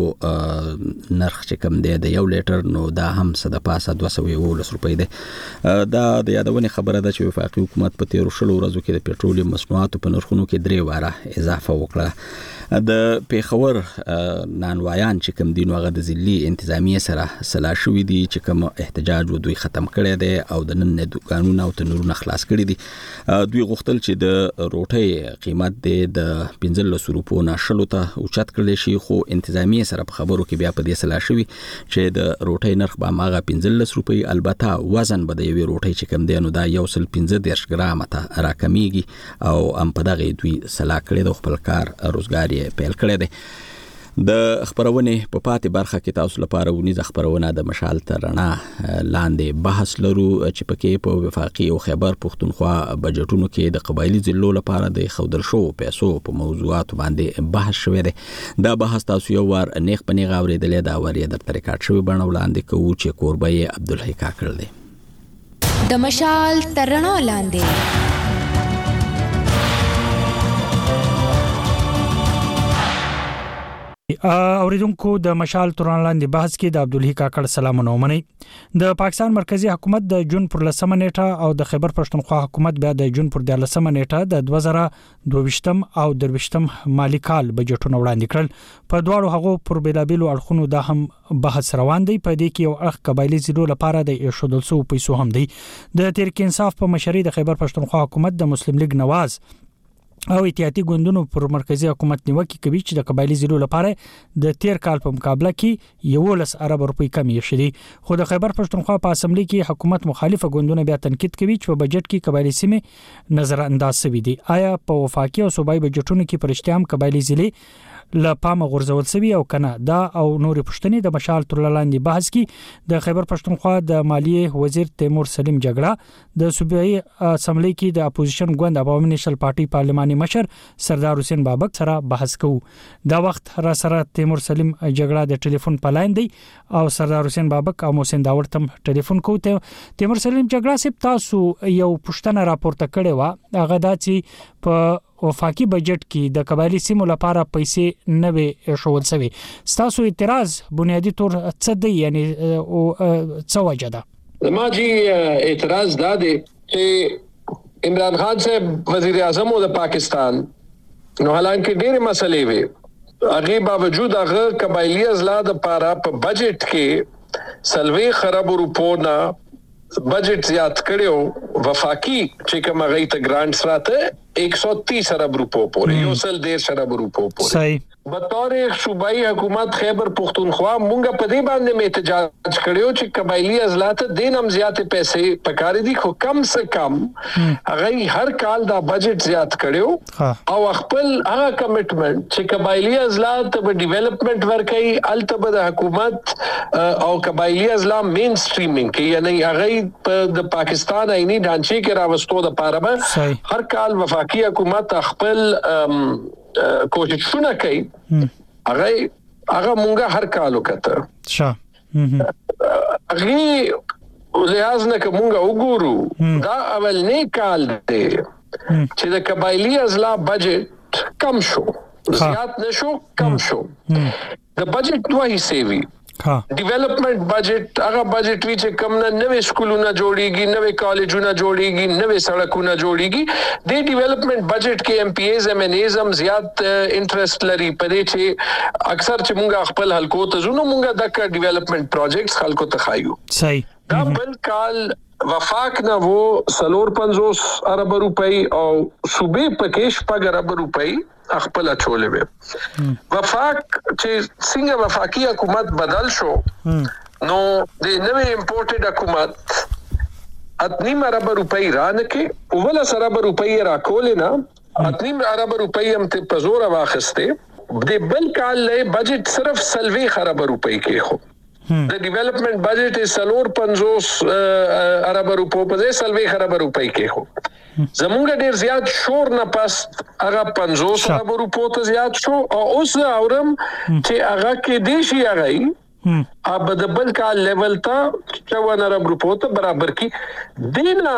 نرخ چې کم دی د یو لیټر نو دا هم څه د پاسه دوه سوه یولس روپۍ دی. دا د یادونې خبره ده چې وفاقي حکومت په تیرو شلو ورځو کې د پېټرولیم مصنوعاتو په نرخونو کې درې واره اضافه وکړه. د پیښور نانوایان چې کم دي نو هغه د ضلعي انتظامیې سره سلا شوي دي چې کوم احتجاج و دوی ختم کړی دی او د نن دوکانونه او تنورونه خلاص کړي دي. دوی غوښتل چې د روټۍ قیمت د پنځلس روپو نه شلو ته اوچت کړل شي خو انتظامیې سره په خبرو کې بیا په دې سلا شوي چې د روټۍ نرخ به هماغه پنځلس روپۍ البته وزن به د یوې روټۍ چې کم دی نو دا یو سل پنځه دېرش ګرامه ته راکمیږي او هم په دغې دوی سلا کړې د خپل کار روزګار یې پیل کړی دی. د خبرونې په پاتې برخه کې تاسو لپاره ونیزه خبرونه د مشال تر رڼا لاندې بحث لرو چې پکې په وفاقي او خیبر پښتونخوا بجټونو کې د قبایلی ضلعو لپاره د خودل شو پیسو په موضوعات باندې بحث شوی دی. دا بحث تاسو یو وار نیغ په نیغ اورېدلې دا وری در ریکارډ شوی بڼه وړاندې کوو چې کوربه یې عبدالحی کاکړ دی. د مشال تر رڼا لاندې اوریدونکو د مشال توران لاندې بحث کې د عبدالحی کاکړ سلامونه ومني. د پاکستان مرکزی حکومت د جون پر لسمه نیټه او د خیبر پښتونخوا حکومت بیا د جون پر دیارلسمه نیټه د دوه زره دوه ویشتم او درویشتم مالی کال بجټونه وړاندې کړل. په دواړو هغو پر بیلابیلو اړخونو دا هم بحث روان دی. په دې کې یو اړخ قبایلی ضلعو لپاره د ایښودل شویو پیسو هم دی. د تحریک انصاف په مشرۍ د خیبر پښتونخوا حکومت د مسلم لیگ نواز او اتحادیې ګوندونو پر مرکزی حکومت نیوکه کوي چې د قبایلی ضلعو لپاره د تیر کال په مقابله کې یولس ارب روپۍ کمې شوې. خو د خیبر پښتونخوا په اسمبلی کې حکومت مخالفه ګوندونه بیا تنقید کوي چې په بجټ کې قبایلی سیمې نظر انداز شوي دي. آیا په وفاقي او صوبایي بجټونو کې پرشتیا هم قبایلی ضلع له پامه غورځول شوی او کنه؟ دا او نور پښتنې د مشال تر لاندې بحث کې د خیبر پښتونخوا د مالیې وزیر تیمور سلیم جګړه د صوبایي اسمبلی کې د اپوزیشن ګوند عوامي نیشنل پارټي پارلماني مشر سردار حسین بابک سره بحث کوو. دا وخت را سره تیمور سلیم جګړه د ټلیفون په لاین دی او سردار حسین بابک او محسن داور تم ټلیفون کوو. تیمور سلیم جګړه سپ تاسو یو پښتنه راپورته کړې و هغه دا چې په وفاقي بجټ کې د قبایلی سیمو لپاره پیسې نه وي شول شوی. تاسو اعتراض بنیادی طور څه دی یعنی او څه وجه ده؟ ما جی اعتراض دا دی چې عمران خان صاحب وزیر اعظم د پاکستان نو حالانکه ډېرې مسلې وي هغه باوجود هغه قبایلی اضلاع د لپاره په بجټ کې سلوي خراب روپو نه بجټ زیات کړو. وفاقي چې کوم هغه ته ګرانټس راته एक सौ तीस अरब रुपयों पूरे योसल डेढ़ अरब रुपयों पूरे सही बतौर एक सूबाई हुकूमत खैबर पुख्तनख्वा मुंगा पदे बांधने में एहतजाज करियो कि कबायली अजलात दिन हम ज्यादा पैसे पकारे दी खो कम से कम अगर हर काल दा बजट ज्यादा करियो और अखपल आ कमिटमेंट कि कबायली अजलात ब डेवलपमेंट वर्क है अल्तब द हुकूमत और कबायली अजला मेन स्ट्रीमिंग के यानी अगर द पाकिस्तान आईनी ढांचे के रावस्तों द पारा में हर काल वफा की हुकूमत अखपल कोशिशونه کوي هغه هغه مونږه هر کال وکړه ښه هغه لحاظ نه کومه وګورو دا اول نه کال دی چې د قبایلی اضلاع بجټ کم شو زیات نشو کم شو د بجټ دوه حصے وی ډیولپمنٹ بجټ هغه بجټ وی چې کم نه نوې سکولونه جوړیږي نوې کالجونه جوړیږي نوې سړکونه جوړیږي د ډیولپمنٹ بجټ کې ایم پی ایز ایم ان ایز هم زیات انټرست لري پدې چې اکثر چې مونږ خپل حلقو ته زونو مونږ د ډیولپمنٹ پروجیکټس خلکو ته خایو صحیح دا بل کال وفاق نه وو سلور پنځوس ارب روپۍ او صوبې پکې شپږ ارب روپۍ خپل چولې وي وفاق چې څنګه وفاقي حکومت بدل شو نو د نوې امپورټډ حکومت اتنی ارب روپۍ ران کې اوله ارب روپۍ راکولې نه اتنی ارب روپۍ هم ته پزور واخسته د بل کال له بجټ صرف سلوي ارب روپۍ کې خو د ډیولپمنٹ بجټ سلور پنځوس ارب روپو په سلوي ارب روپۍ کې خو زمونږ ډیر زیات شور نه پس هغه پنځوس ارب روپو ته زیات شو او اوس اورم چې هغه کې دیشي هغه اب د بل کال لیول ته چوون ارب روپو ته برابر کی دینا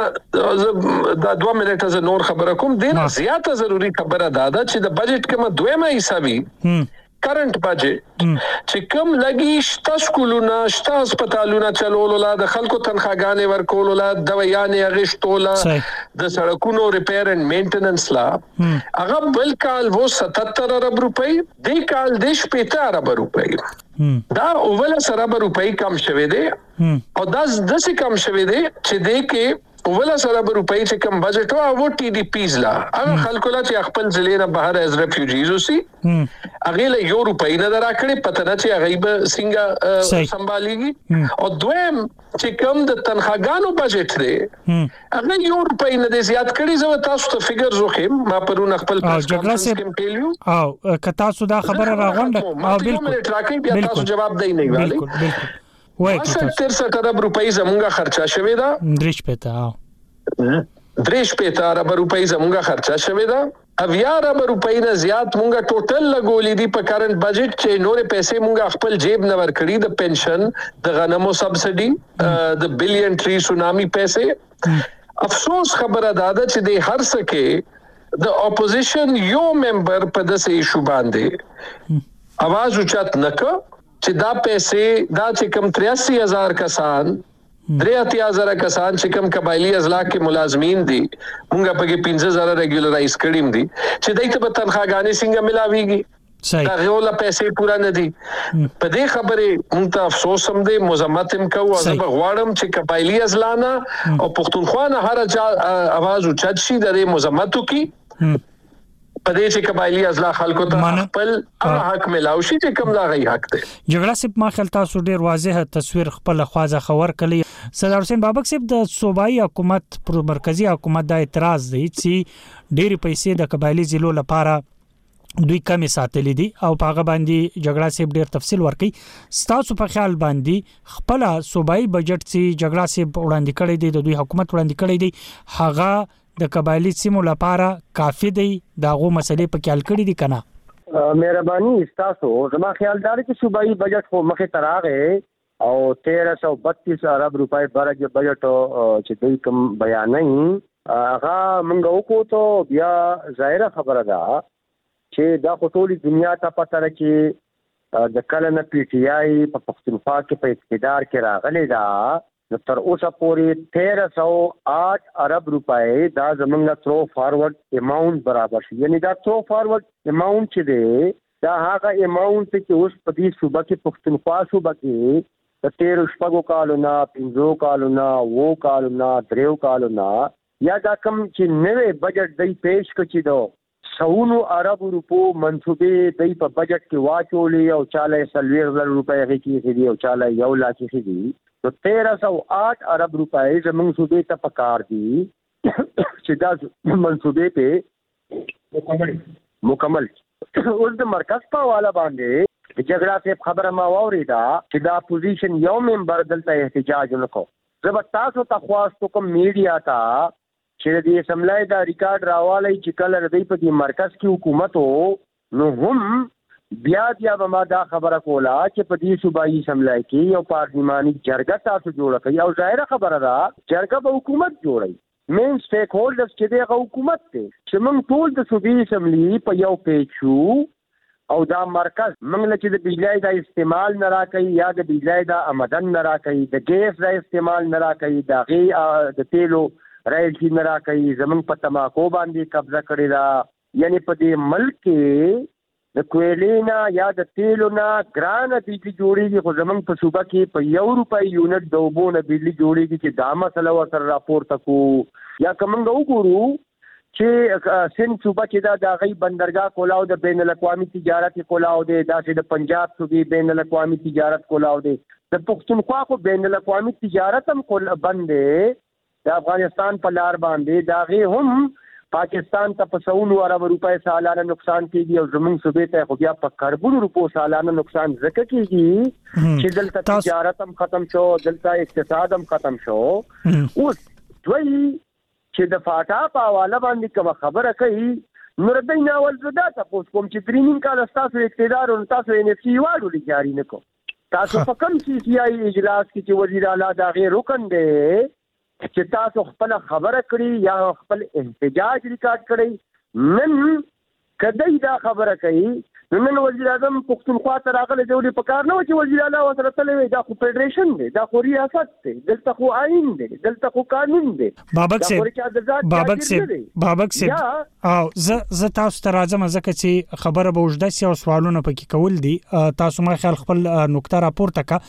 د دوه منټه ز نور خبره کوم دینا زیاته ضروری خبره دادا چې د بجټ کې ما دویمه حسابي کرنٹ بجټ چې کم لګي شته سکولونه شته هسپتالونه چلولو لا د خلکو تنخواګانې ورکولو لا دویانې اغشتولا د سړکونو ریپیر اینڈ مینټیننس لا هغه بل کال وو ستتر ارب روپۍ د کال د شپږ ارب روپۍ دا اوله ارب روپۍ کم شوه دي او دا د څه کم شوه دي چې د کې اوله ارب روپۍ چې کم بجټ او ټي ډي پیز لا هغه خلکو لا چې خپل ځلې نه بهر از ریفیوجیز اوسي هغه له یو روپۍ نه دراکړي پته نه چې هغه به څنګه سمباليږي او دویم چې کم د تنخواګانو بجټ دی هغه یو روپۍ نه زیات کړي زه تاسو ته فګر زوخم ما پرون خپل پریس کانفرنس کې پیلیو او کتا سودا خبره راغونډه او بالکل راکې بیا تاسو جواب دی نه والی بالکل وای ترسټ ارب روپۍ زمونږه خرچه شوې ده درش پته درش پته ارب روپۍ زمونږه خرچه شوې ده اویا ارب روپۍ نه زیات مونږه ټوټل لګولې دي په کرنٹ بجټ چې نورې پیسې مونږه خپل جیب نه ورکړي د پنشن د غنمو سبسډي د بلین ټری سونامي پیسې افسوس خبره داده چې د هر سکه د اپوزیشن یو ممبر په دسه ایشو باندې आवाज اوچت نکړ چې دا پیسې دا چې کم تریاسی ہزار کسان درې هزار کسان چې کم قبایلی اضلاع کې ملازمین دي مونږه په کې پنځه هزار ریګولرایز کړیم دي چې دایته په تنخواګانې څنګه ملاويږي دا غوړه پیسې پورا نه دي په دې خبره مونږ ته افسوس هم دي مزمت هم کوو او زه غواړم چې قبایلی اضلاع نه او پښتونخوا نه هر چا आवाज اوچت شي د مزمتو کې پدې چې قبایلی اضلاع خلکو ته خپل حق ملاوي شي چې کوم دا غي حق دی جګړه سپ ما خل تاسو ډیر واضح تصویر خپل خوازه خبر کړي سردار حسین بابک سپ د صوبایي حکومت پر مرکزی حکومت دا اعتراض دی چې ډیر پیسې د قبایلی ضلعو لپاره دوی کمی ساتلې دي او پاغه باندې جګړه سپ ډیر تفصیل ورکړي ستاسو په خیال باندې خپل صوبایي بجټ چې جګړه سپ وړاندې کړی دی د دوی حکومت وړاندې کړی دی هغه د قبایلی سیمو لپاره کافی دی داغه مسلې په خیال کړی دي کنه مهرباني تاسو زما خیال دار چې صوبایي بجټ خو مخه تراغه او تیرہ سو بتیس ارب روپے برج بجټ چې دوی کوم بیانې هغه موږ وکړو ته بیا ظاهره خبره ده چې دا ټولي دنیا ته پته لري د کلنه پی ټی آی په پښتونخوا کې په اقتدار کې راغلي دا نو تر اوسه پورې تیرہ سو آٹھ ارب روپے دا زمونږ تھرو فارورډ اماونٹ برابر شي یعنی دا تھرو فارورډ اماونٹ چې دی دا هغه اماونٹ چې اوس په دې صوبه کې پښتونخوا صوبه کې د تیرو شپږو کالونو پنځو کالونو وو کالونو دریو کالونو یا دا کم چې نوې بجټ دی پیش کړي دو سونو ارب روپو منصوبې دی په بجټ کې واچولې او چاله سلویر زر روپے کې دي او چاله یو لاکھ کې دي تو تیرہ سو آٹھ ارب روپے زمونږ صوبې ته پکار دي چې دا منصوبې په مکمل مکمل اوس د مرکز په حواله باندې جګړه سے خبره ما وریدا چې دا پوزیشن یو ممبر دلته احتجاج وکړو زه تاسو ته خواستو کوم میډیا ته چې دې سملای دا ریکارډ راوالي چې کله ردی په دې مرکز کې حکومت وو نو هم بیا بیا به ما دا خبره کوله چې په دې صوبایي سملای کې یو پارلیماني جرګه تاسو جوړه کړئ او ظاهره خبره ده جرګه به حکومت جوړي مین سټیک هولډرز چې دغه حکومت ته چې موږ ټول د صوبایي سملای په یو پیج شو او دا مرکز موږ چې د بجلی د استعمال نه راکوي یا د بجلی د آمدن نه راکوي د ګیس د استعمال نه راکوي د هغې د تیلو رایلټي نه راکوي زموږ په تماکو باندې قبضه کړې ده. یعنی په دې ملک کې د کویلې نه یا د تیلو نه ګرانه بجلي جوړېږي خو زموږ په صوبه کې په یو روپۍ یونټ د اوبو نه بجلي جوړېږي چې دا مسله ورسره راپورته کړو. یا که موږ وګورو چې سند صوبه چې دا د هغې بندرګاه کولاو د بین الاقوامي تجارت کولاو دی، داسې د پنجاب صوبې بین الاقوامي تجارت کولاو دی، د پښتونخوا خو بین الاقوامي تجارت هم بند دی د افغانستان په لار باندې، د هغې هم پاکستان ته په سونو ارب روپۍ سالانه نقصان کېږي او زموږ صوبې ته خو بیا په کربونو روپو سالانه نقصان ځکه کېږي چې دلته تجارت هم ختم شو، دلته اقتصاد هم ختم شو. اوس دوی چې د فاټا په حواله باندې کومه خبره کوي نو ردی ناول زه دا تپوس کوم چې درې نیم کاله ستاسو اقتدار او تاسو ان اف سی واډ ولې جاري نه کوم؟ تاسو په کوم سی سی آی اجلاس کې چې وزیر اعلی د هغې رکن دی چې تاسو خپله خبره کړي یا خپل احتجاج ریکارډ کړی، نن کدی دا خبره کوي نو نن وزیر اعظم پښتونخوا ته راغلی دی ولې په کار نه و چې وزیر اعلی ورسره تللی وی؟ دا خو فیډریشن دی، دا خو ریاست دی، دلته خو آئین دی، دلته خو قانون دی. بابک صاحب بابک صاحب بابک صاحب او زه زه تاسو ته راځم ځکه چې خبره به اوږده سي او سوالونه پکې کول دي. تاسو ما خیال خپل نقطه راپورته کا.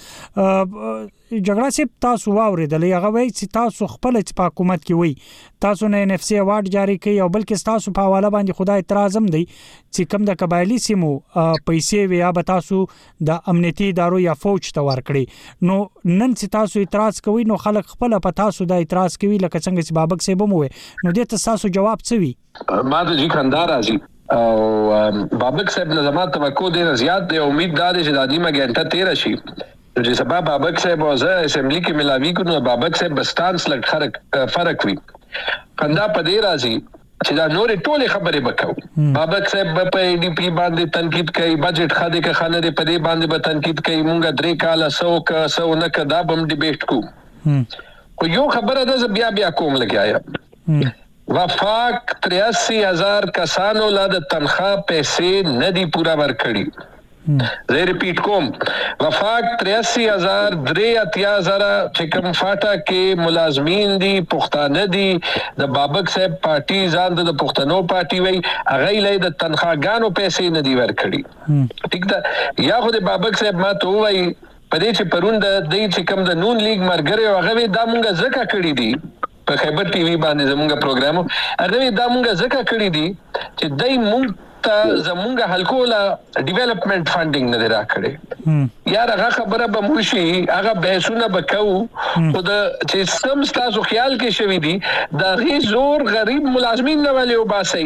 جګړه صاحب تاسو واورېدلې هغه وایي چې تاسو خپل چې په حکومت کې وي تاسو نه ان اف سی واډ جاری کوي او بلکې تاسو په حواله باندې خدای اعتراض هم دی چې کوم د قبایلی سیمو پیسې وي یا به تاسو د امنیتي ادارو یا فوج ته ورکړي. نو نن چې تاسو اعتراض کوي نو خلک خپل په تاسو د اعتراض کوي لکه څنګه چې بابک صاحب مو نو دې ته تاسو جواب څه وي؟ ما ته جی خندار راځي او بابک صاحب نه زما توقع ډېره زیات دی. امید دا دی چې دا نیمه ګنټه تیره شي چې سبا بابک صاحب او زه اسمبلی کې ملاوي کو نو بابک صاحب بستانس لږ فرق فرق وي. خندا په دې راځي چې دا نورې ټولې خبرې وکړو. بابک صاحب په ای ډي پی باندې تنقید کوي، بجټ خاده کې خانه دې په دې باندې به تنقید کوي، مونږ درې کاله سو ک سو نه کدا بم ډیبیټ کو. خو یو خبره ده بیا بیا کوم لګیا وفاق تریاسی ہزار کسانو لا د تنخواہ پیسې نه دی پورا ورکړي. زه ریپیټ کوم وفاق تریاسی ہزار درې اتیا زره چې کوم فاټا کې ملازمین دي پښتانه دي د بابک صاحب پارټي ځان د پښتنو پارټي وي هغه یې د تنخواګانو پیسې نه دی ورکړي. ټیک ده یا خو د بابک صاحب ما ته وایي په دې چې پرون د دې چې کوم د نون لیگ مرګره هغه دا مونږه زکه کړی دي په خیبر ټي وي باندې زمونږ پروګرام هغه دا مونږه زکه کړی دي چې دای مونږ ته زمونږ حلقو لا ډیولپمنٹ فندینګ نه راکړي. یار هغه خبره به مرشي هغه بحثونه وکاو خو د چې سم تاسو خیال کې شوي دي دا غي زور غریب ملازمین نه ولې وباسي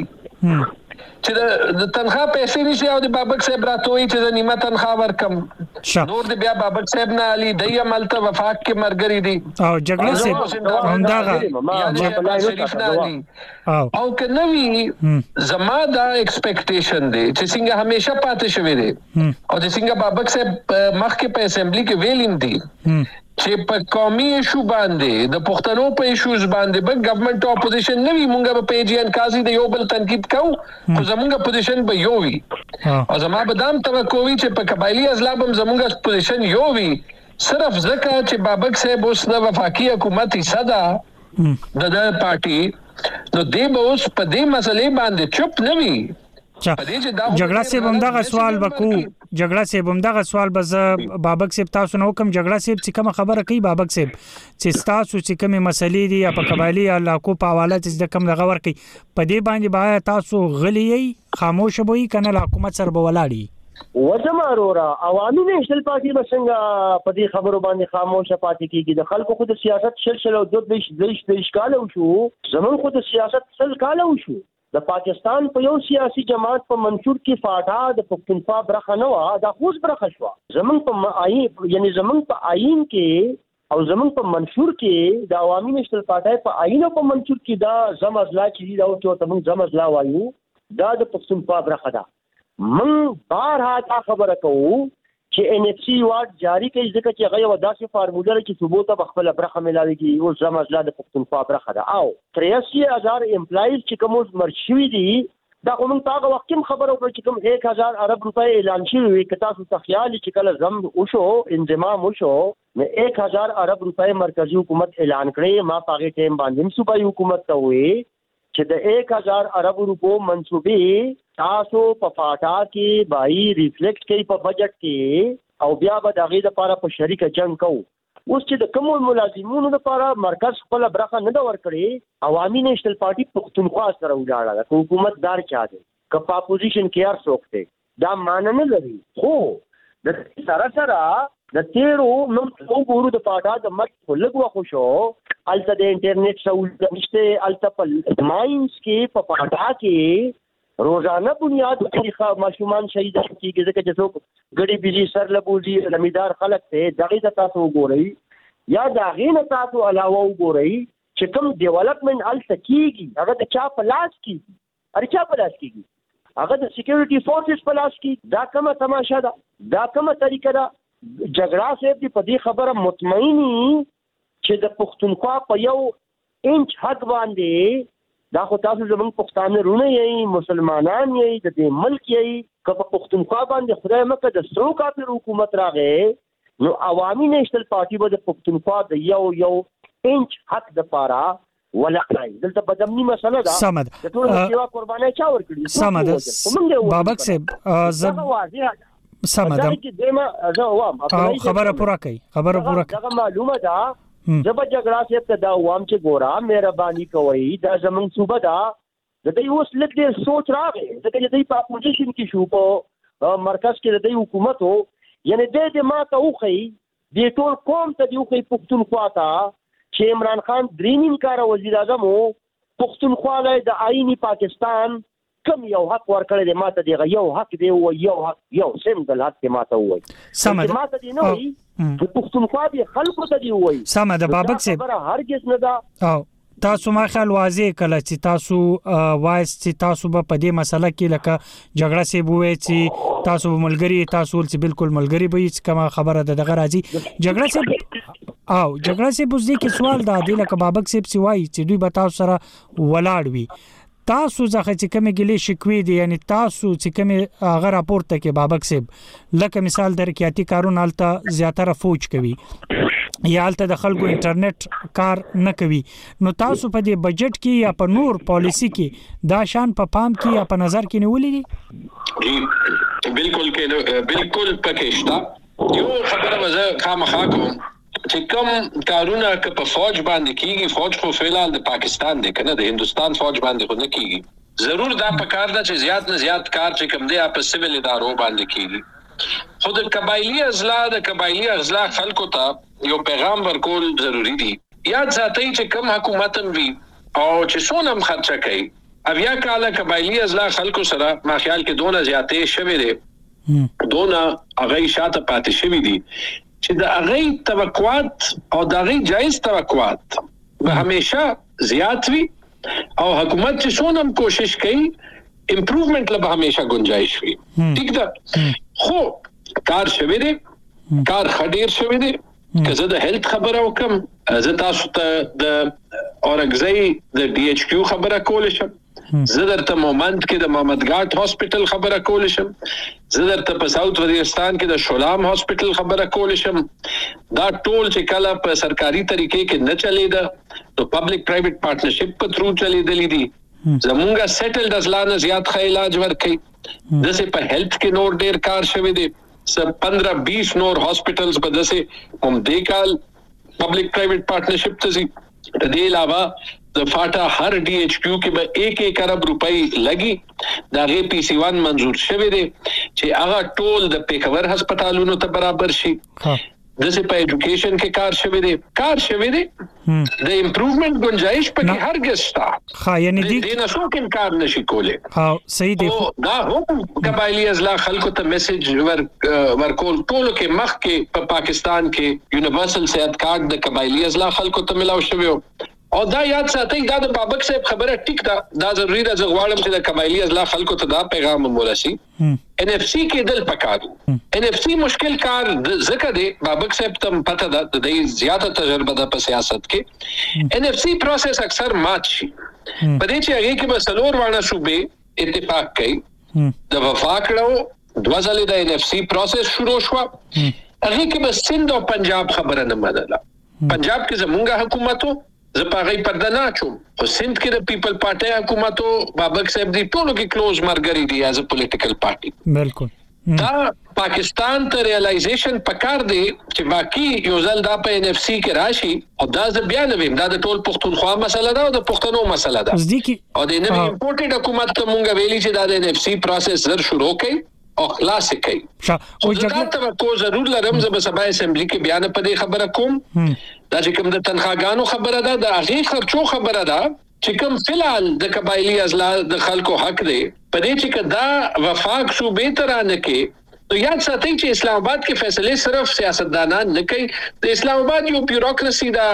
چې د تنخواه پیسې نشي او د بابک صاحب راتوي چې د نیمه تنخواه ورکم نور د بیا بابک صاحب نه علي د عملته وفاق کې مرګري دي او جګړه صاحب همداغه شریف نه علي او کنوي زما دا ایکسپیکټیشن دی چې څنګه همیشه پاتې شوی دی او د څنګه بابک صاحب مخکې په اسمبلی کې ویلیم دي چې په قومي ایشو باندې د پښتنو په ایشوز باندې به ګورنمنت اپوزیشن نه وي مونږ به په جی ان کازي د یو بل تنقید کوو خو زمونږ پوزیشن به یو وي او زما به دام توقع وي چې په قبایلی ازلاب هم زمونږ پوزیشن یو وي صرف ځکه چې بابک صاحب اوس د وفاقي حکومت حصہ ده د د پارټي نو دی به اوس په دې مسلې باندې چپ نه وي. جګړه صاحب همدغه سوال وکړو جګړه صاحب همدغه سوال به زه بابک صاحب تاسو نه وکم جګړه صاحب چې کوم خبره کوي بابک صاحب چې تاسو چې کوم مسلې دي یا په قبایلی علاقو په حواله چې کوم دغه ور کوي په دې باندې به تاسو غلي خاموش وي کنه حکومت سره به ولاړی وجمه رورا عوامي نېشنل پارټي بسنګ په دې خبرو باندې خاموشه پاتې کیږي د خلکو خود سیاست شلشل او د دیش دیش دیش کاله وشو زمون خود سیاست سل کاله وشو د پاکستان په یو سیاسي جماعت په منشور کې فاټا د پښتونخوا برخه نه و دا خوش برخه شو زمون په آئین یعنی زمون په آئین کې او زمون په منشور کې د عوامي نېشنل پارټي په آئین او په منشور کې دا زم ازلا چې دا او چې تمون زم ازلا وایو دا د پښتونخوا برخه ده. من بارها دا خبره کوو چې ان اف سی واډ جاری کوي ځکه چې هغه یو داسې فارموله لري چې صوبو ته خپل برخه ملاويږي او زم ازلا د پښتونخوا برخه ده او تریاسی هزار امپلایز چې کوم مرشوي دي دا کوم تاغه وخت کې خبرو پر چې کوم एक हज़ार ارب روپے اعلان شوی وي کتا سو تخیال چې کله زم وشو انضمام وشو نو एक हज़ार ارب روپے مرکزی حکومت اعلان کړي ما پاګه ټیم باندې صوبایي حکومت ته وي چې د एक हज़ार ارب روپو منسوبي تاسو په فاټا کې بای ریفلیکټ کوي په بجټ کې او بیا به دغه لپاره په شریک جنگ کوو. اوس چې د کوم ملازمونو لپاره مرکز خپل برخه نه دا ورکړي عوامي نېشنل پارټي پښتونخوا سره ولاړه ده حکومت دار چا دی کپا اپوزیشن کې هر څوک دی دا معنی نه لري. خو د سره سره د تیرو نو وګورو د پاټا د مت لګو خوشو الته د انټرنیټ سہولت نشته الته په ماینز کې په پاټا کې روزانه بنیاد طریقه ماشومان شهید کیږي ځکه چې څوک ګډي بيزي سر لبوزي لمیدار خلک ته دغه د تاسو وګورئ یا دغه نه تاسو علاوه وګورئ چې کوم ډیولپمنٹ الته کیږي هغه د چا په لاس کیږي ار چا په لاس کیږي هغه د سکیورټي فورسز په لاس کې دا کومه تماشا ده دا کومه طریقه ده. جګړه سیب دی په دې خبره مطمئنی چې د پښتونخوا په یو انچ حق باندې دا خو تاسو زمونږ پښتانه رونه یې مسلمانان یې د دې ملک یې که په پښتونخوا باندې خدای مکه د سرو کافر حکومت راغې نو عوامي نېشنل پارټي به د پښتونخوا د یو یو انچ حق د پاره ولکړای دلته بدمنی مسله ده سمد د ټول سیوا قربانای چا ورکړي سمد بابک صاحب زب سمد او خبره پورا کوي خبره پورا کوي دا معلومه ده جب جګړه سیب ته دا عوام چې ګورا مهرباني کوي دا زمونږ صوبه ده د دې اوس لږ ډېر سوچ راغی ځکه چې دې په اپوزیشن کې شو په مرکز کې د دې حکومت وو یعنی دې دې ما ته وخی دې ټول قوم ته دې وخی پښتونخوا ته چې عمران خان درینیم کار وزیر اعظم وو پښتونخوا له د آئینی پاکستان کم یو حق ورکړی دی ماته دی یو حق دی او یو حق یو سیمبل حق دی ماته وای سمد ماته دی نو وي د پښتونخوا دی خلکو ته دی وای سمد بابک صاحب هرگز نه دا او تاسو ما خیال واضح کله چې تاسو وایس چې تاسو په دې مسله کې لکه جګړه سی بوې چې تاسو ملګری تاسو چې بالکل ملګری به هیڅ کومه خبره ده دغه راځي جګړه سی او جګړه سی بوزدي کې سوال دا دی لکه بابک صاحب سی وای چې دوی به تاسو سره ولاړ وي تاسو ځکه چې کومه ګلې شکوي دي یعنی تاسو چې کومه هغه راپورته کې بابک صاحب لکه مثال درکیاتی کارونه الته زیاتره فوج کوي یا الته د خلکو انټرنیټ کار نه کوي نو تاسو په دې بجټ کې یا په نور پالیسی کې دا شان په پام کې یا په نظر کې نیولې دي جی بالکل کې بالکل پکېشتا یو خبره وزه خامخا کوم چې کوم کارونه که په فوج باندې کیږي فوج خو فعلال د پاکستان دی کنه د هندستان فوج باندې خو نه کیږي ضرور دا پکار ده چې زیات نه زیات کار چې کوم دی په سیویل ادارو باندې کیږي خو د قبایلی اضلاع د قبایلی اضلاع خلکو ته یو پیغام ورکول ضروری دی یاد ساتئ چې کوم حکومت هم وي او چې څونه هم خرچه کوي اویا کاله قبایلی اضلاع خلکو سره ما خیال کې دونه زیاتې شوي دي دونه هغه شاته پاتې شوي دي چې د هغه توقعات او د هغه جایز توقعات به همیشه زیات وي او حکومت چې څونه هم کوشش کوي امپروومنت له به همیشه گنجائش وي ٹھیک ده خو کار شوی دی کار خډیر شوی دی که زه د هیلث خبره وکم زه تاسو ته د اورګزۍ د ډي ایچ کیو خبره کول شم زه درته مومند کې د محمد ګاټ هاسپټل خبره کول شم زه درته په ساوث وزیرستان کې د شولام هاسپټل خبره کول شم دا ټول چې کله په سرکاري طریقې کې نه چلیدا نو پبلک پرایویټ پارټنرشپ په تھرو چلیدلې دي زمونږه سیټلډ ازلانه زیات ښه علاج ورکړي دسه په هیلث کې نور ډیر کار شوی دی سب پندرہ بیس نور هاسپټلز په دسه هم دې کال پبلک پرایویټ پارټنرشپ ته سي د دې علاوه د فاټا هر ډي ایچ کیو کې به ایک ایک ارب روپۍ لګي دا غي پی سی ون منظور شوی دی چې هغه ټول د پیښور هسپتالونو ته برابر شي دسه په ایجوکیشن کې کار شوی دی کار شوی دی د امپروومنت گنجائش پکې هرګز شته ها یعنی دې دې نه څوک انکار نشي کولای ها صحیح دی دا هم قبایلی اضلاع خلکو ته میسج ور ورکول ټول کې مخ کې په پاکستان کې یونیورسل صحت کارت د قبایلی اضلاع خلکو ته ملاو شوی او دا یاد ساتئ دا د بابک صاحب خبره ټیک ده دا ضروری ده زه غواړم چې د قبایلی اضلاع خلکو ته دا پیغام ورسي ان اف سی کې دل پکارو ان اف سی مشکل کار ځکه دی بابک صاحب ته پته ده د دې زیاته تجربه ده په سیاست کې ان اف سی پروسس اکثر مات شي په دې چې هغه کې به سلور وانه صوبې اتفاق کوي د وفاق کړو دوه ځلې د ان اف سی پروسس شروع شو هغه کې بس سند او پنجاب خبره نه منله پنجاب کې زمونږه حکومتو زپاغي پرده نه چوم خو سند کې د پیپل پارټي حکومتو بابک صاحب دی ټولو کې کلوز مرګري دی ایز ا پولیټیکل پارټي بالکل دا پاکستان ته ریالایزیشن پکار دی چې باقی یو ځل دا په ان اف سی کې راشي او دا ز بیا نه ویم دا د ټول پښتونخوا مسله ده او د پښتنو مسله ده او د نوی امپورټډ حکومت ته مونږ ویلي چې دا د ان اف سی پروسس زر شروع کړي او خلاص کړي او دا ته کو ضرور لرم زه به سبا اسمبلی کې بیان پدې خبره کوم دا چې کوم د تنخواګانو خبره ده د هغه خرچو خبره ده چې کوم فلال د قبایلی ازلا د خلکو حق دی پدې چې دا وفاق صوبې ترانه کې تو یاد ساتئ چې اسلام آباد کې فیصله صرف سیاستدانان نه کوي د اسلام آباد یو بیوروکراسي دا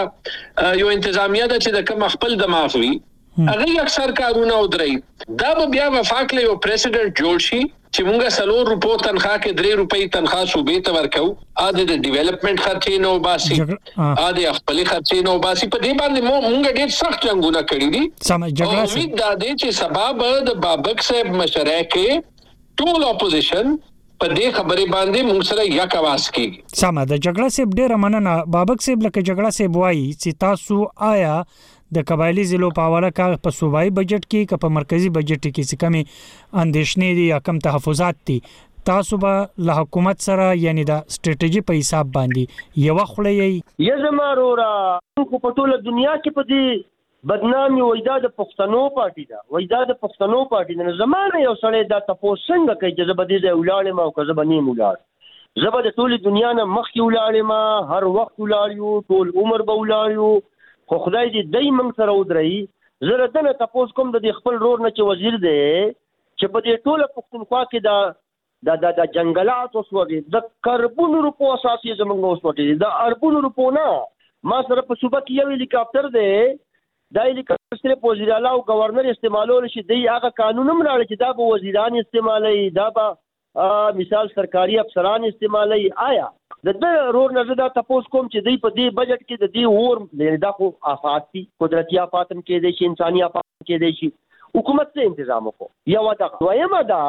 یو انتظامیه ده چې د کوم خپل دماغ وي هغه اکثر کارونه ودري دا به بیا وفاق له یو پریزیډنټ جوړ شي چې مونږه سلور روپو تنخواه کې درې روپۍ تنخواه صوبې ته ورکو اده د ډیولپمنٹ خرچې نو باسي اده خپل خرچې نو باسي په دې باندې مونږه ډېر سخت جنگونه کړی دي او امید دا دی چې سبب د بابک صاحب مشره کې ټول اپوزیشن په دې خبرې باندې موږ سره یک आवाज کیږي سم د جګړه صاحب ډېر مننه بابک صاحب لکه جګړه صاحب وایي چې تاسو آیا د قبایلی ضلعو په حواله کا په صوبایي بجټ کې که په مرکزی بجټ کې څه کمی اندېښنې دي یا کم تحفظات دي تاسو به له حکومت سره یعنی د سټریټجی په حساب باندې یو خلې یې زمارورا کو په ټوله دنیا کې په دې بدنامي وېدا د پښتنو پارټي دا وېدا د پښتنو پارټي نه زمانه یو سړی دا تاسو څنګه کوي چې زبدي د ولاړې ما او که زبني مولاړ زبد ټوله دنیا نه مخکې ولاړې ما هر وخت ولاړیو ټول عمر به ولاړیو خو خدای دې دای موږ سره ودرې زره دنه تاسو کوم د خپل رور نه چې وزیر دی چې په دې ټوله پښتونخوا کې دا د د جنگلات اوسوږي د کربون روپو اساسي زمونږ اوسوږي د اربون روپو نه ما سره په صوبه کې یو هلیکاپټر دی دا هلیکاپټر سره وزیر اعلی او گورنر استعمالول شي دی هغه قانون هم راړي چې دا به وزیران استعمالي دا به مثال سرکاري افسران استعمالي آیا د دې رور نه زدا تاسو کوم چې دی په دې بجټ کې د دې اور دا خو آفات دي قدرتي آفات هم کې دي شي انساني آفات کې دي شي حکومت څه تنظیم وکړو یو دا دویمه دا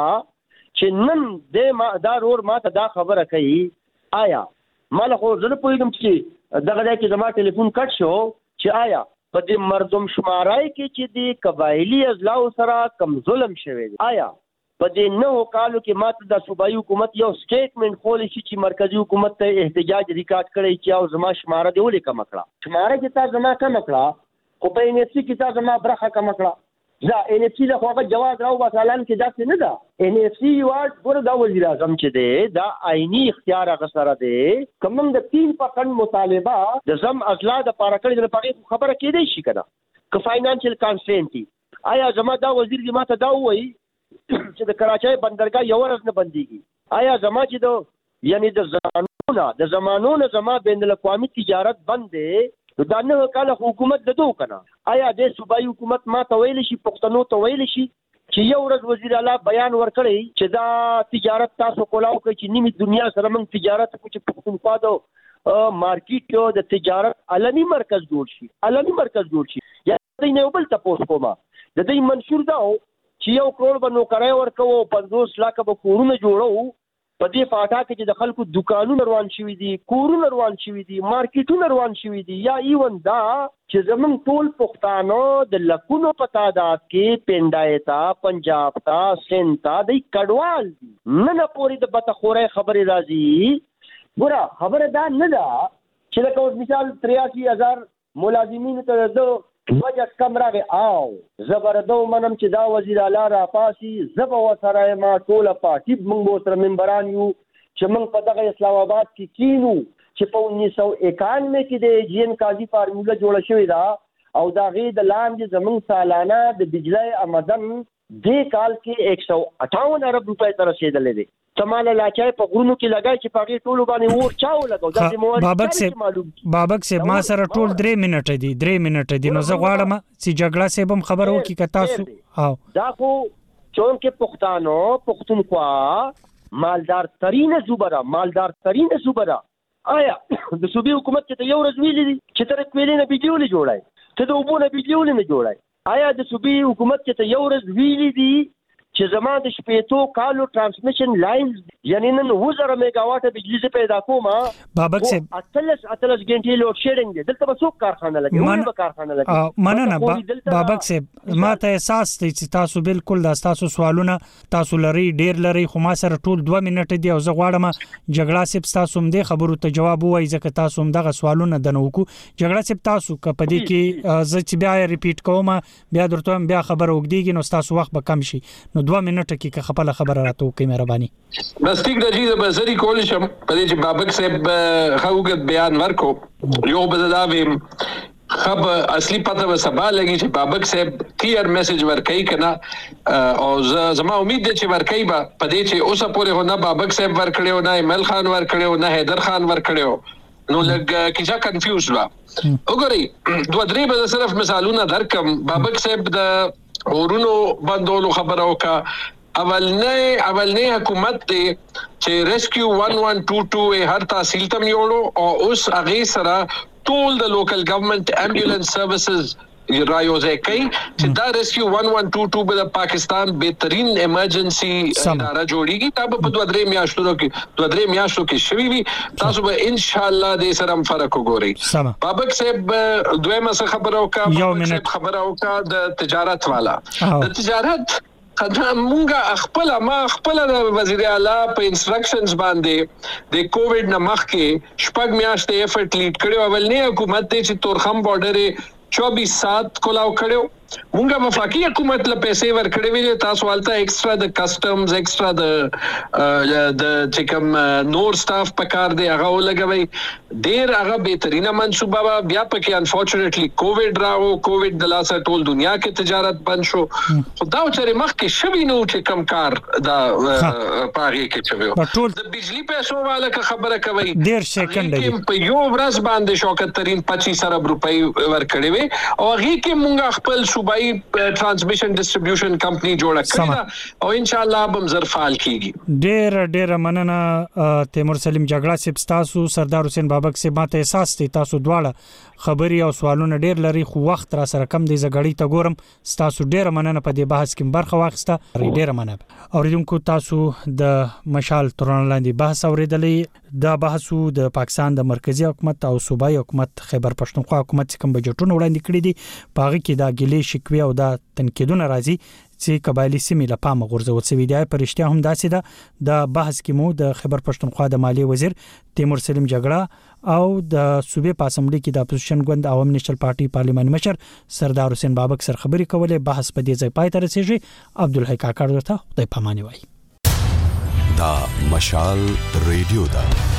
چې نن د دا رور ماته دا خبره کوي آیا مال خو زه نه پوهیږم چې دغه ځای کې زما ټلیفون کټ شو چې آیا په دې مردم شمارای کې چې د قبایلی ازلاو سره کم ظلم شوی آیا په دې نو کالو کې ماته د صوبایي حکومت یو سټیټمنټ خولي چې مرکزی حکومت ته احتجاج ریکارډ کړی چې او زما شماره دی ولې کم کړه شماره کې تا زما کم کړه خو په ان اف سی کې تا زما برخه کم کړه ځا ان اف سی له خواغه جواز راو وسالان کې داسې نه ده ان اف سی واټ ګور دا وزیر اعظم چې دی دا آئینی اختیار هغه سره دی کوم د تین پکن مطالبه د زم اصلاح د پاره کړی د پاره خبره کېدی شي کنه که فاینانشل کانسټرینټ آیا زما دا وزیر دی ماته دا وایي چې د کراچۍ بندرګاه یو ورځ نه بنديږي آیا زما چې د یعنی د زمانونو د زمانونو زما بین الاقوامي تجارت بند دی دا نه کله حکومت د دوه کنه آیا د صوبایي حکومت ما ته ویل شي پښتنو ته ویل شي چې یو ورځ وزیر اعلی بیان ورکړي چې دا تجارت تاسو کولاو کوي چې نیمه دنیا سره موږ تجارت کوو چې پښتونخوا د مارکیټ یو د تجارت عالمي مرکز جوړ شي عالمي مرکز جوړ شي یا د نه بل تاسو کومه د دې منشور دا چې یو کروڑ به نوکرای ورکو پنځوس لک به کورونه جوړو په دې فاټا کې چې د خلکو دکانونه روان شوي دي کورونه روان شوي دي مارکیټونه روان شوي دي یا ایون دا چې زمونږ ټول پښتانه د لکونو په تعداد کې پنډای ته پنجاب ته سند ته د کډوال دي نه نه پوری د بتخورې خبرې راځي ګوره خبره دا نه ده چې لکه مثال تریاسی هزار ملازمین ته د وجه کم راغی او زبردو منم چې دا وزیر اعلی را پاسي زب و سره ما ټول پارټي موږ سره ممبران یو چې موږ په دغه اسلام آباد کې کینو چې په انیس سو اکانوے کې د جی ان قاضي فارموله جوړه شوې ده او دا غي د لاندې زمون سالانه د بجلی آمدن دې کال کې ایک سو اٹھاون ارب روپے تر رسیدلې دي تماله لاچای په غرونو کې لګای چې پاګې ټولو باندې ور چاو لګاو د مواد بابک سے بابک سے ما سره ټول درې منټه دي درې منټه دي نو زه غواړم چې جګړه سے بم خبر وکي ک تاسو او دا خو چون کې پښتانو پښتونخوا مالدار ترين صوبره مالدار ترين صوبره آیا د صوبې حکومت ته یو ورځ ویلې چې تر کولې نه بيجولې جوړای ته د وبونه بيجولې نه جوړای آیا د صوبې حکومت ته یو ورځ ویلې دي چې زما د شپېتو کالو ترانسمیشن لاینز یعنی نن وزره میگا واټه بجلی زه پیدا کوم بابک صاحب اتلس اتلس غنټې لوډ شیډینګ دی دلته به څوک کارخانه لګي من... به کارخانه لګي مننه بابک صاحب ما ته احساس دی چې تاسو بالکل دا تاسو سوالونه تاسو لري ډیر لري خو ما سره ټول دوه منټه دی او زه غواړم جګړه صاحب تاسو هم دې خبرو ته جواب وایي ځکه تاسو هم دغه سوالونه د نوکو جګړه صاحب تاسو کپدې کې زه چې بیا ریپیټ کوم بیا درته بیا خبر وګدیږي نو تاسو وخت به کم شي نو دوه منټه کې خپل خبره راته وکړئ مهرباني بس ټیک د دې به زری کول شم په دې چې بابک صاحب خوګت بیان ورکو یو به دا ویم خب اصلي پته به سبا لګي چې بابک صاحب کلیر میسج ورکړي کنه او زما امید ده چې ورکړي به په دې چې اوسه پورې نه بابک صاحب ورکړي نه ایمل خان ورکړي نه حیدر خان ورکړي نو لګ کیچا کنفیوز وا وګورئ دوه درې به صرف مثالونه درکم بابک صاحب د اورونو بندولو خبره وکا اولنې اولنې حکومت دی چې ریسکیو eleven twenty-two هر تحصیل تم یوړو او اوس هغه سره ټول د لوکل ګورنمنت امبولانس سروسز رایوځي کوي چې دا ریسکیو eleven twenty-two به د پاکستان بهترین ایمرجنسي اداره جوړیږي دا په دوه درې میاشتو کې دوه درې میاشتو کې شوي وي تاسو به ان شاء الله دې سره فرق وګورئ بابک صاحب دویمه څه خبره وکړه خبره وکړه د تجارت والا د تجارت مونږه خپل ما خپل د وزیر اعلی په انسټرکشنز باندې د کووډ نه مخکې شپږ میاشتې افورت لیډ کړو اولنې حکومت چې تورخم بارډر چوبیس سات کولاو کړو مونږه وفاقي حکومت له پیسې ورکړې ویلې تاسو والته ایکسترا د کسٹمز ایکسترا د د چکم نور سټاف پکار دی هغه ولګوي ډیر هغه بهترینه منصوبه بیا پکې انفورچونټلی کووډ راو کووډ د لاسه ټول دنیا کې تجارت بند شو خدا چې مخکې شوی نو چې کم کار دا پاره کې چوي د بجلی پیسو والا خبره کوي ډیر سکند دی په یو ورځ باندې شوکت ترين پچیس ارب روپۍ ورکړې وي او هغه کې مونږ خپل صوبایي ټرانسمیشن ډیسټریبیوشن کمپنی جوړه کړه او ان شاء الله به زر فعال کیږي ډیر ډیر مننه تیمور سلیم جګړه سپ تاسو سردار حسین بابک سپ ماته احساس دي تاسو دواړه خبري او سوالونه ډیر لري خو وخت را سره کم دی زګړی ته ګورم تاسو ډیر مننه په دې بحث کې برخه واخسته ډیر مننه اوریدونکو تاسو د مشال تران لاندې بحث اوریدلې دا بحثو د پاکستان د مرکزی حکومت او صوبایي حکومت خیبر پښتونخوا حکومت کوم بجټونه وړاندې کړی دي پاغه کې دا ګلې شکوي او دا تنقیدونه راځي چې قبایلی سیمې له پامه غورځول شوی دی پرشتیا هم داسې ده د بحث کې مو د خیبر پښتونخوا د مالی وزیر تیمور سلیم جګړه او د صوبې په اسمبلی کې د اپوزیشن ګوند عوام نېشنل پارټي پارلیماني مشر سردار حسین بابک سره خبرې کولې بحث په دې ځای پای ته رسیږي عبدالحی کاکړ ورته خدای پاماني وایي دا مشال ریډیو دا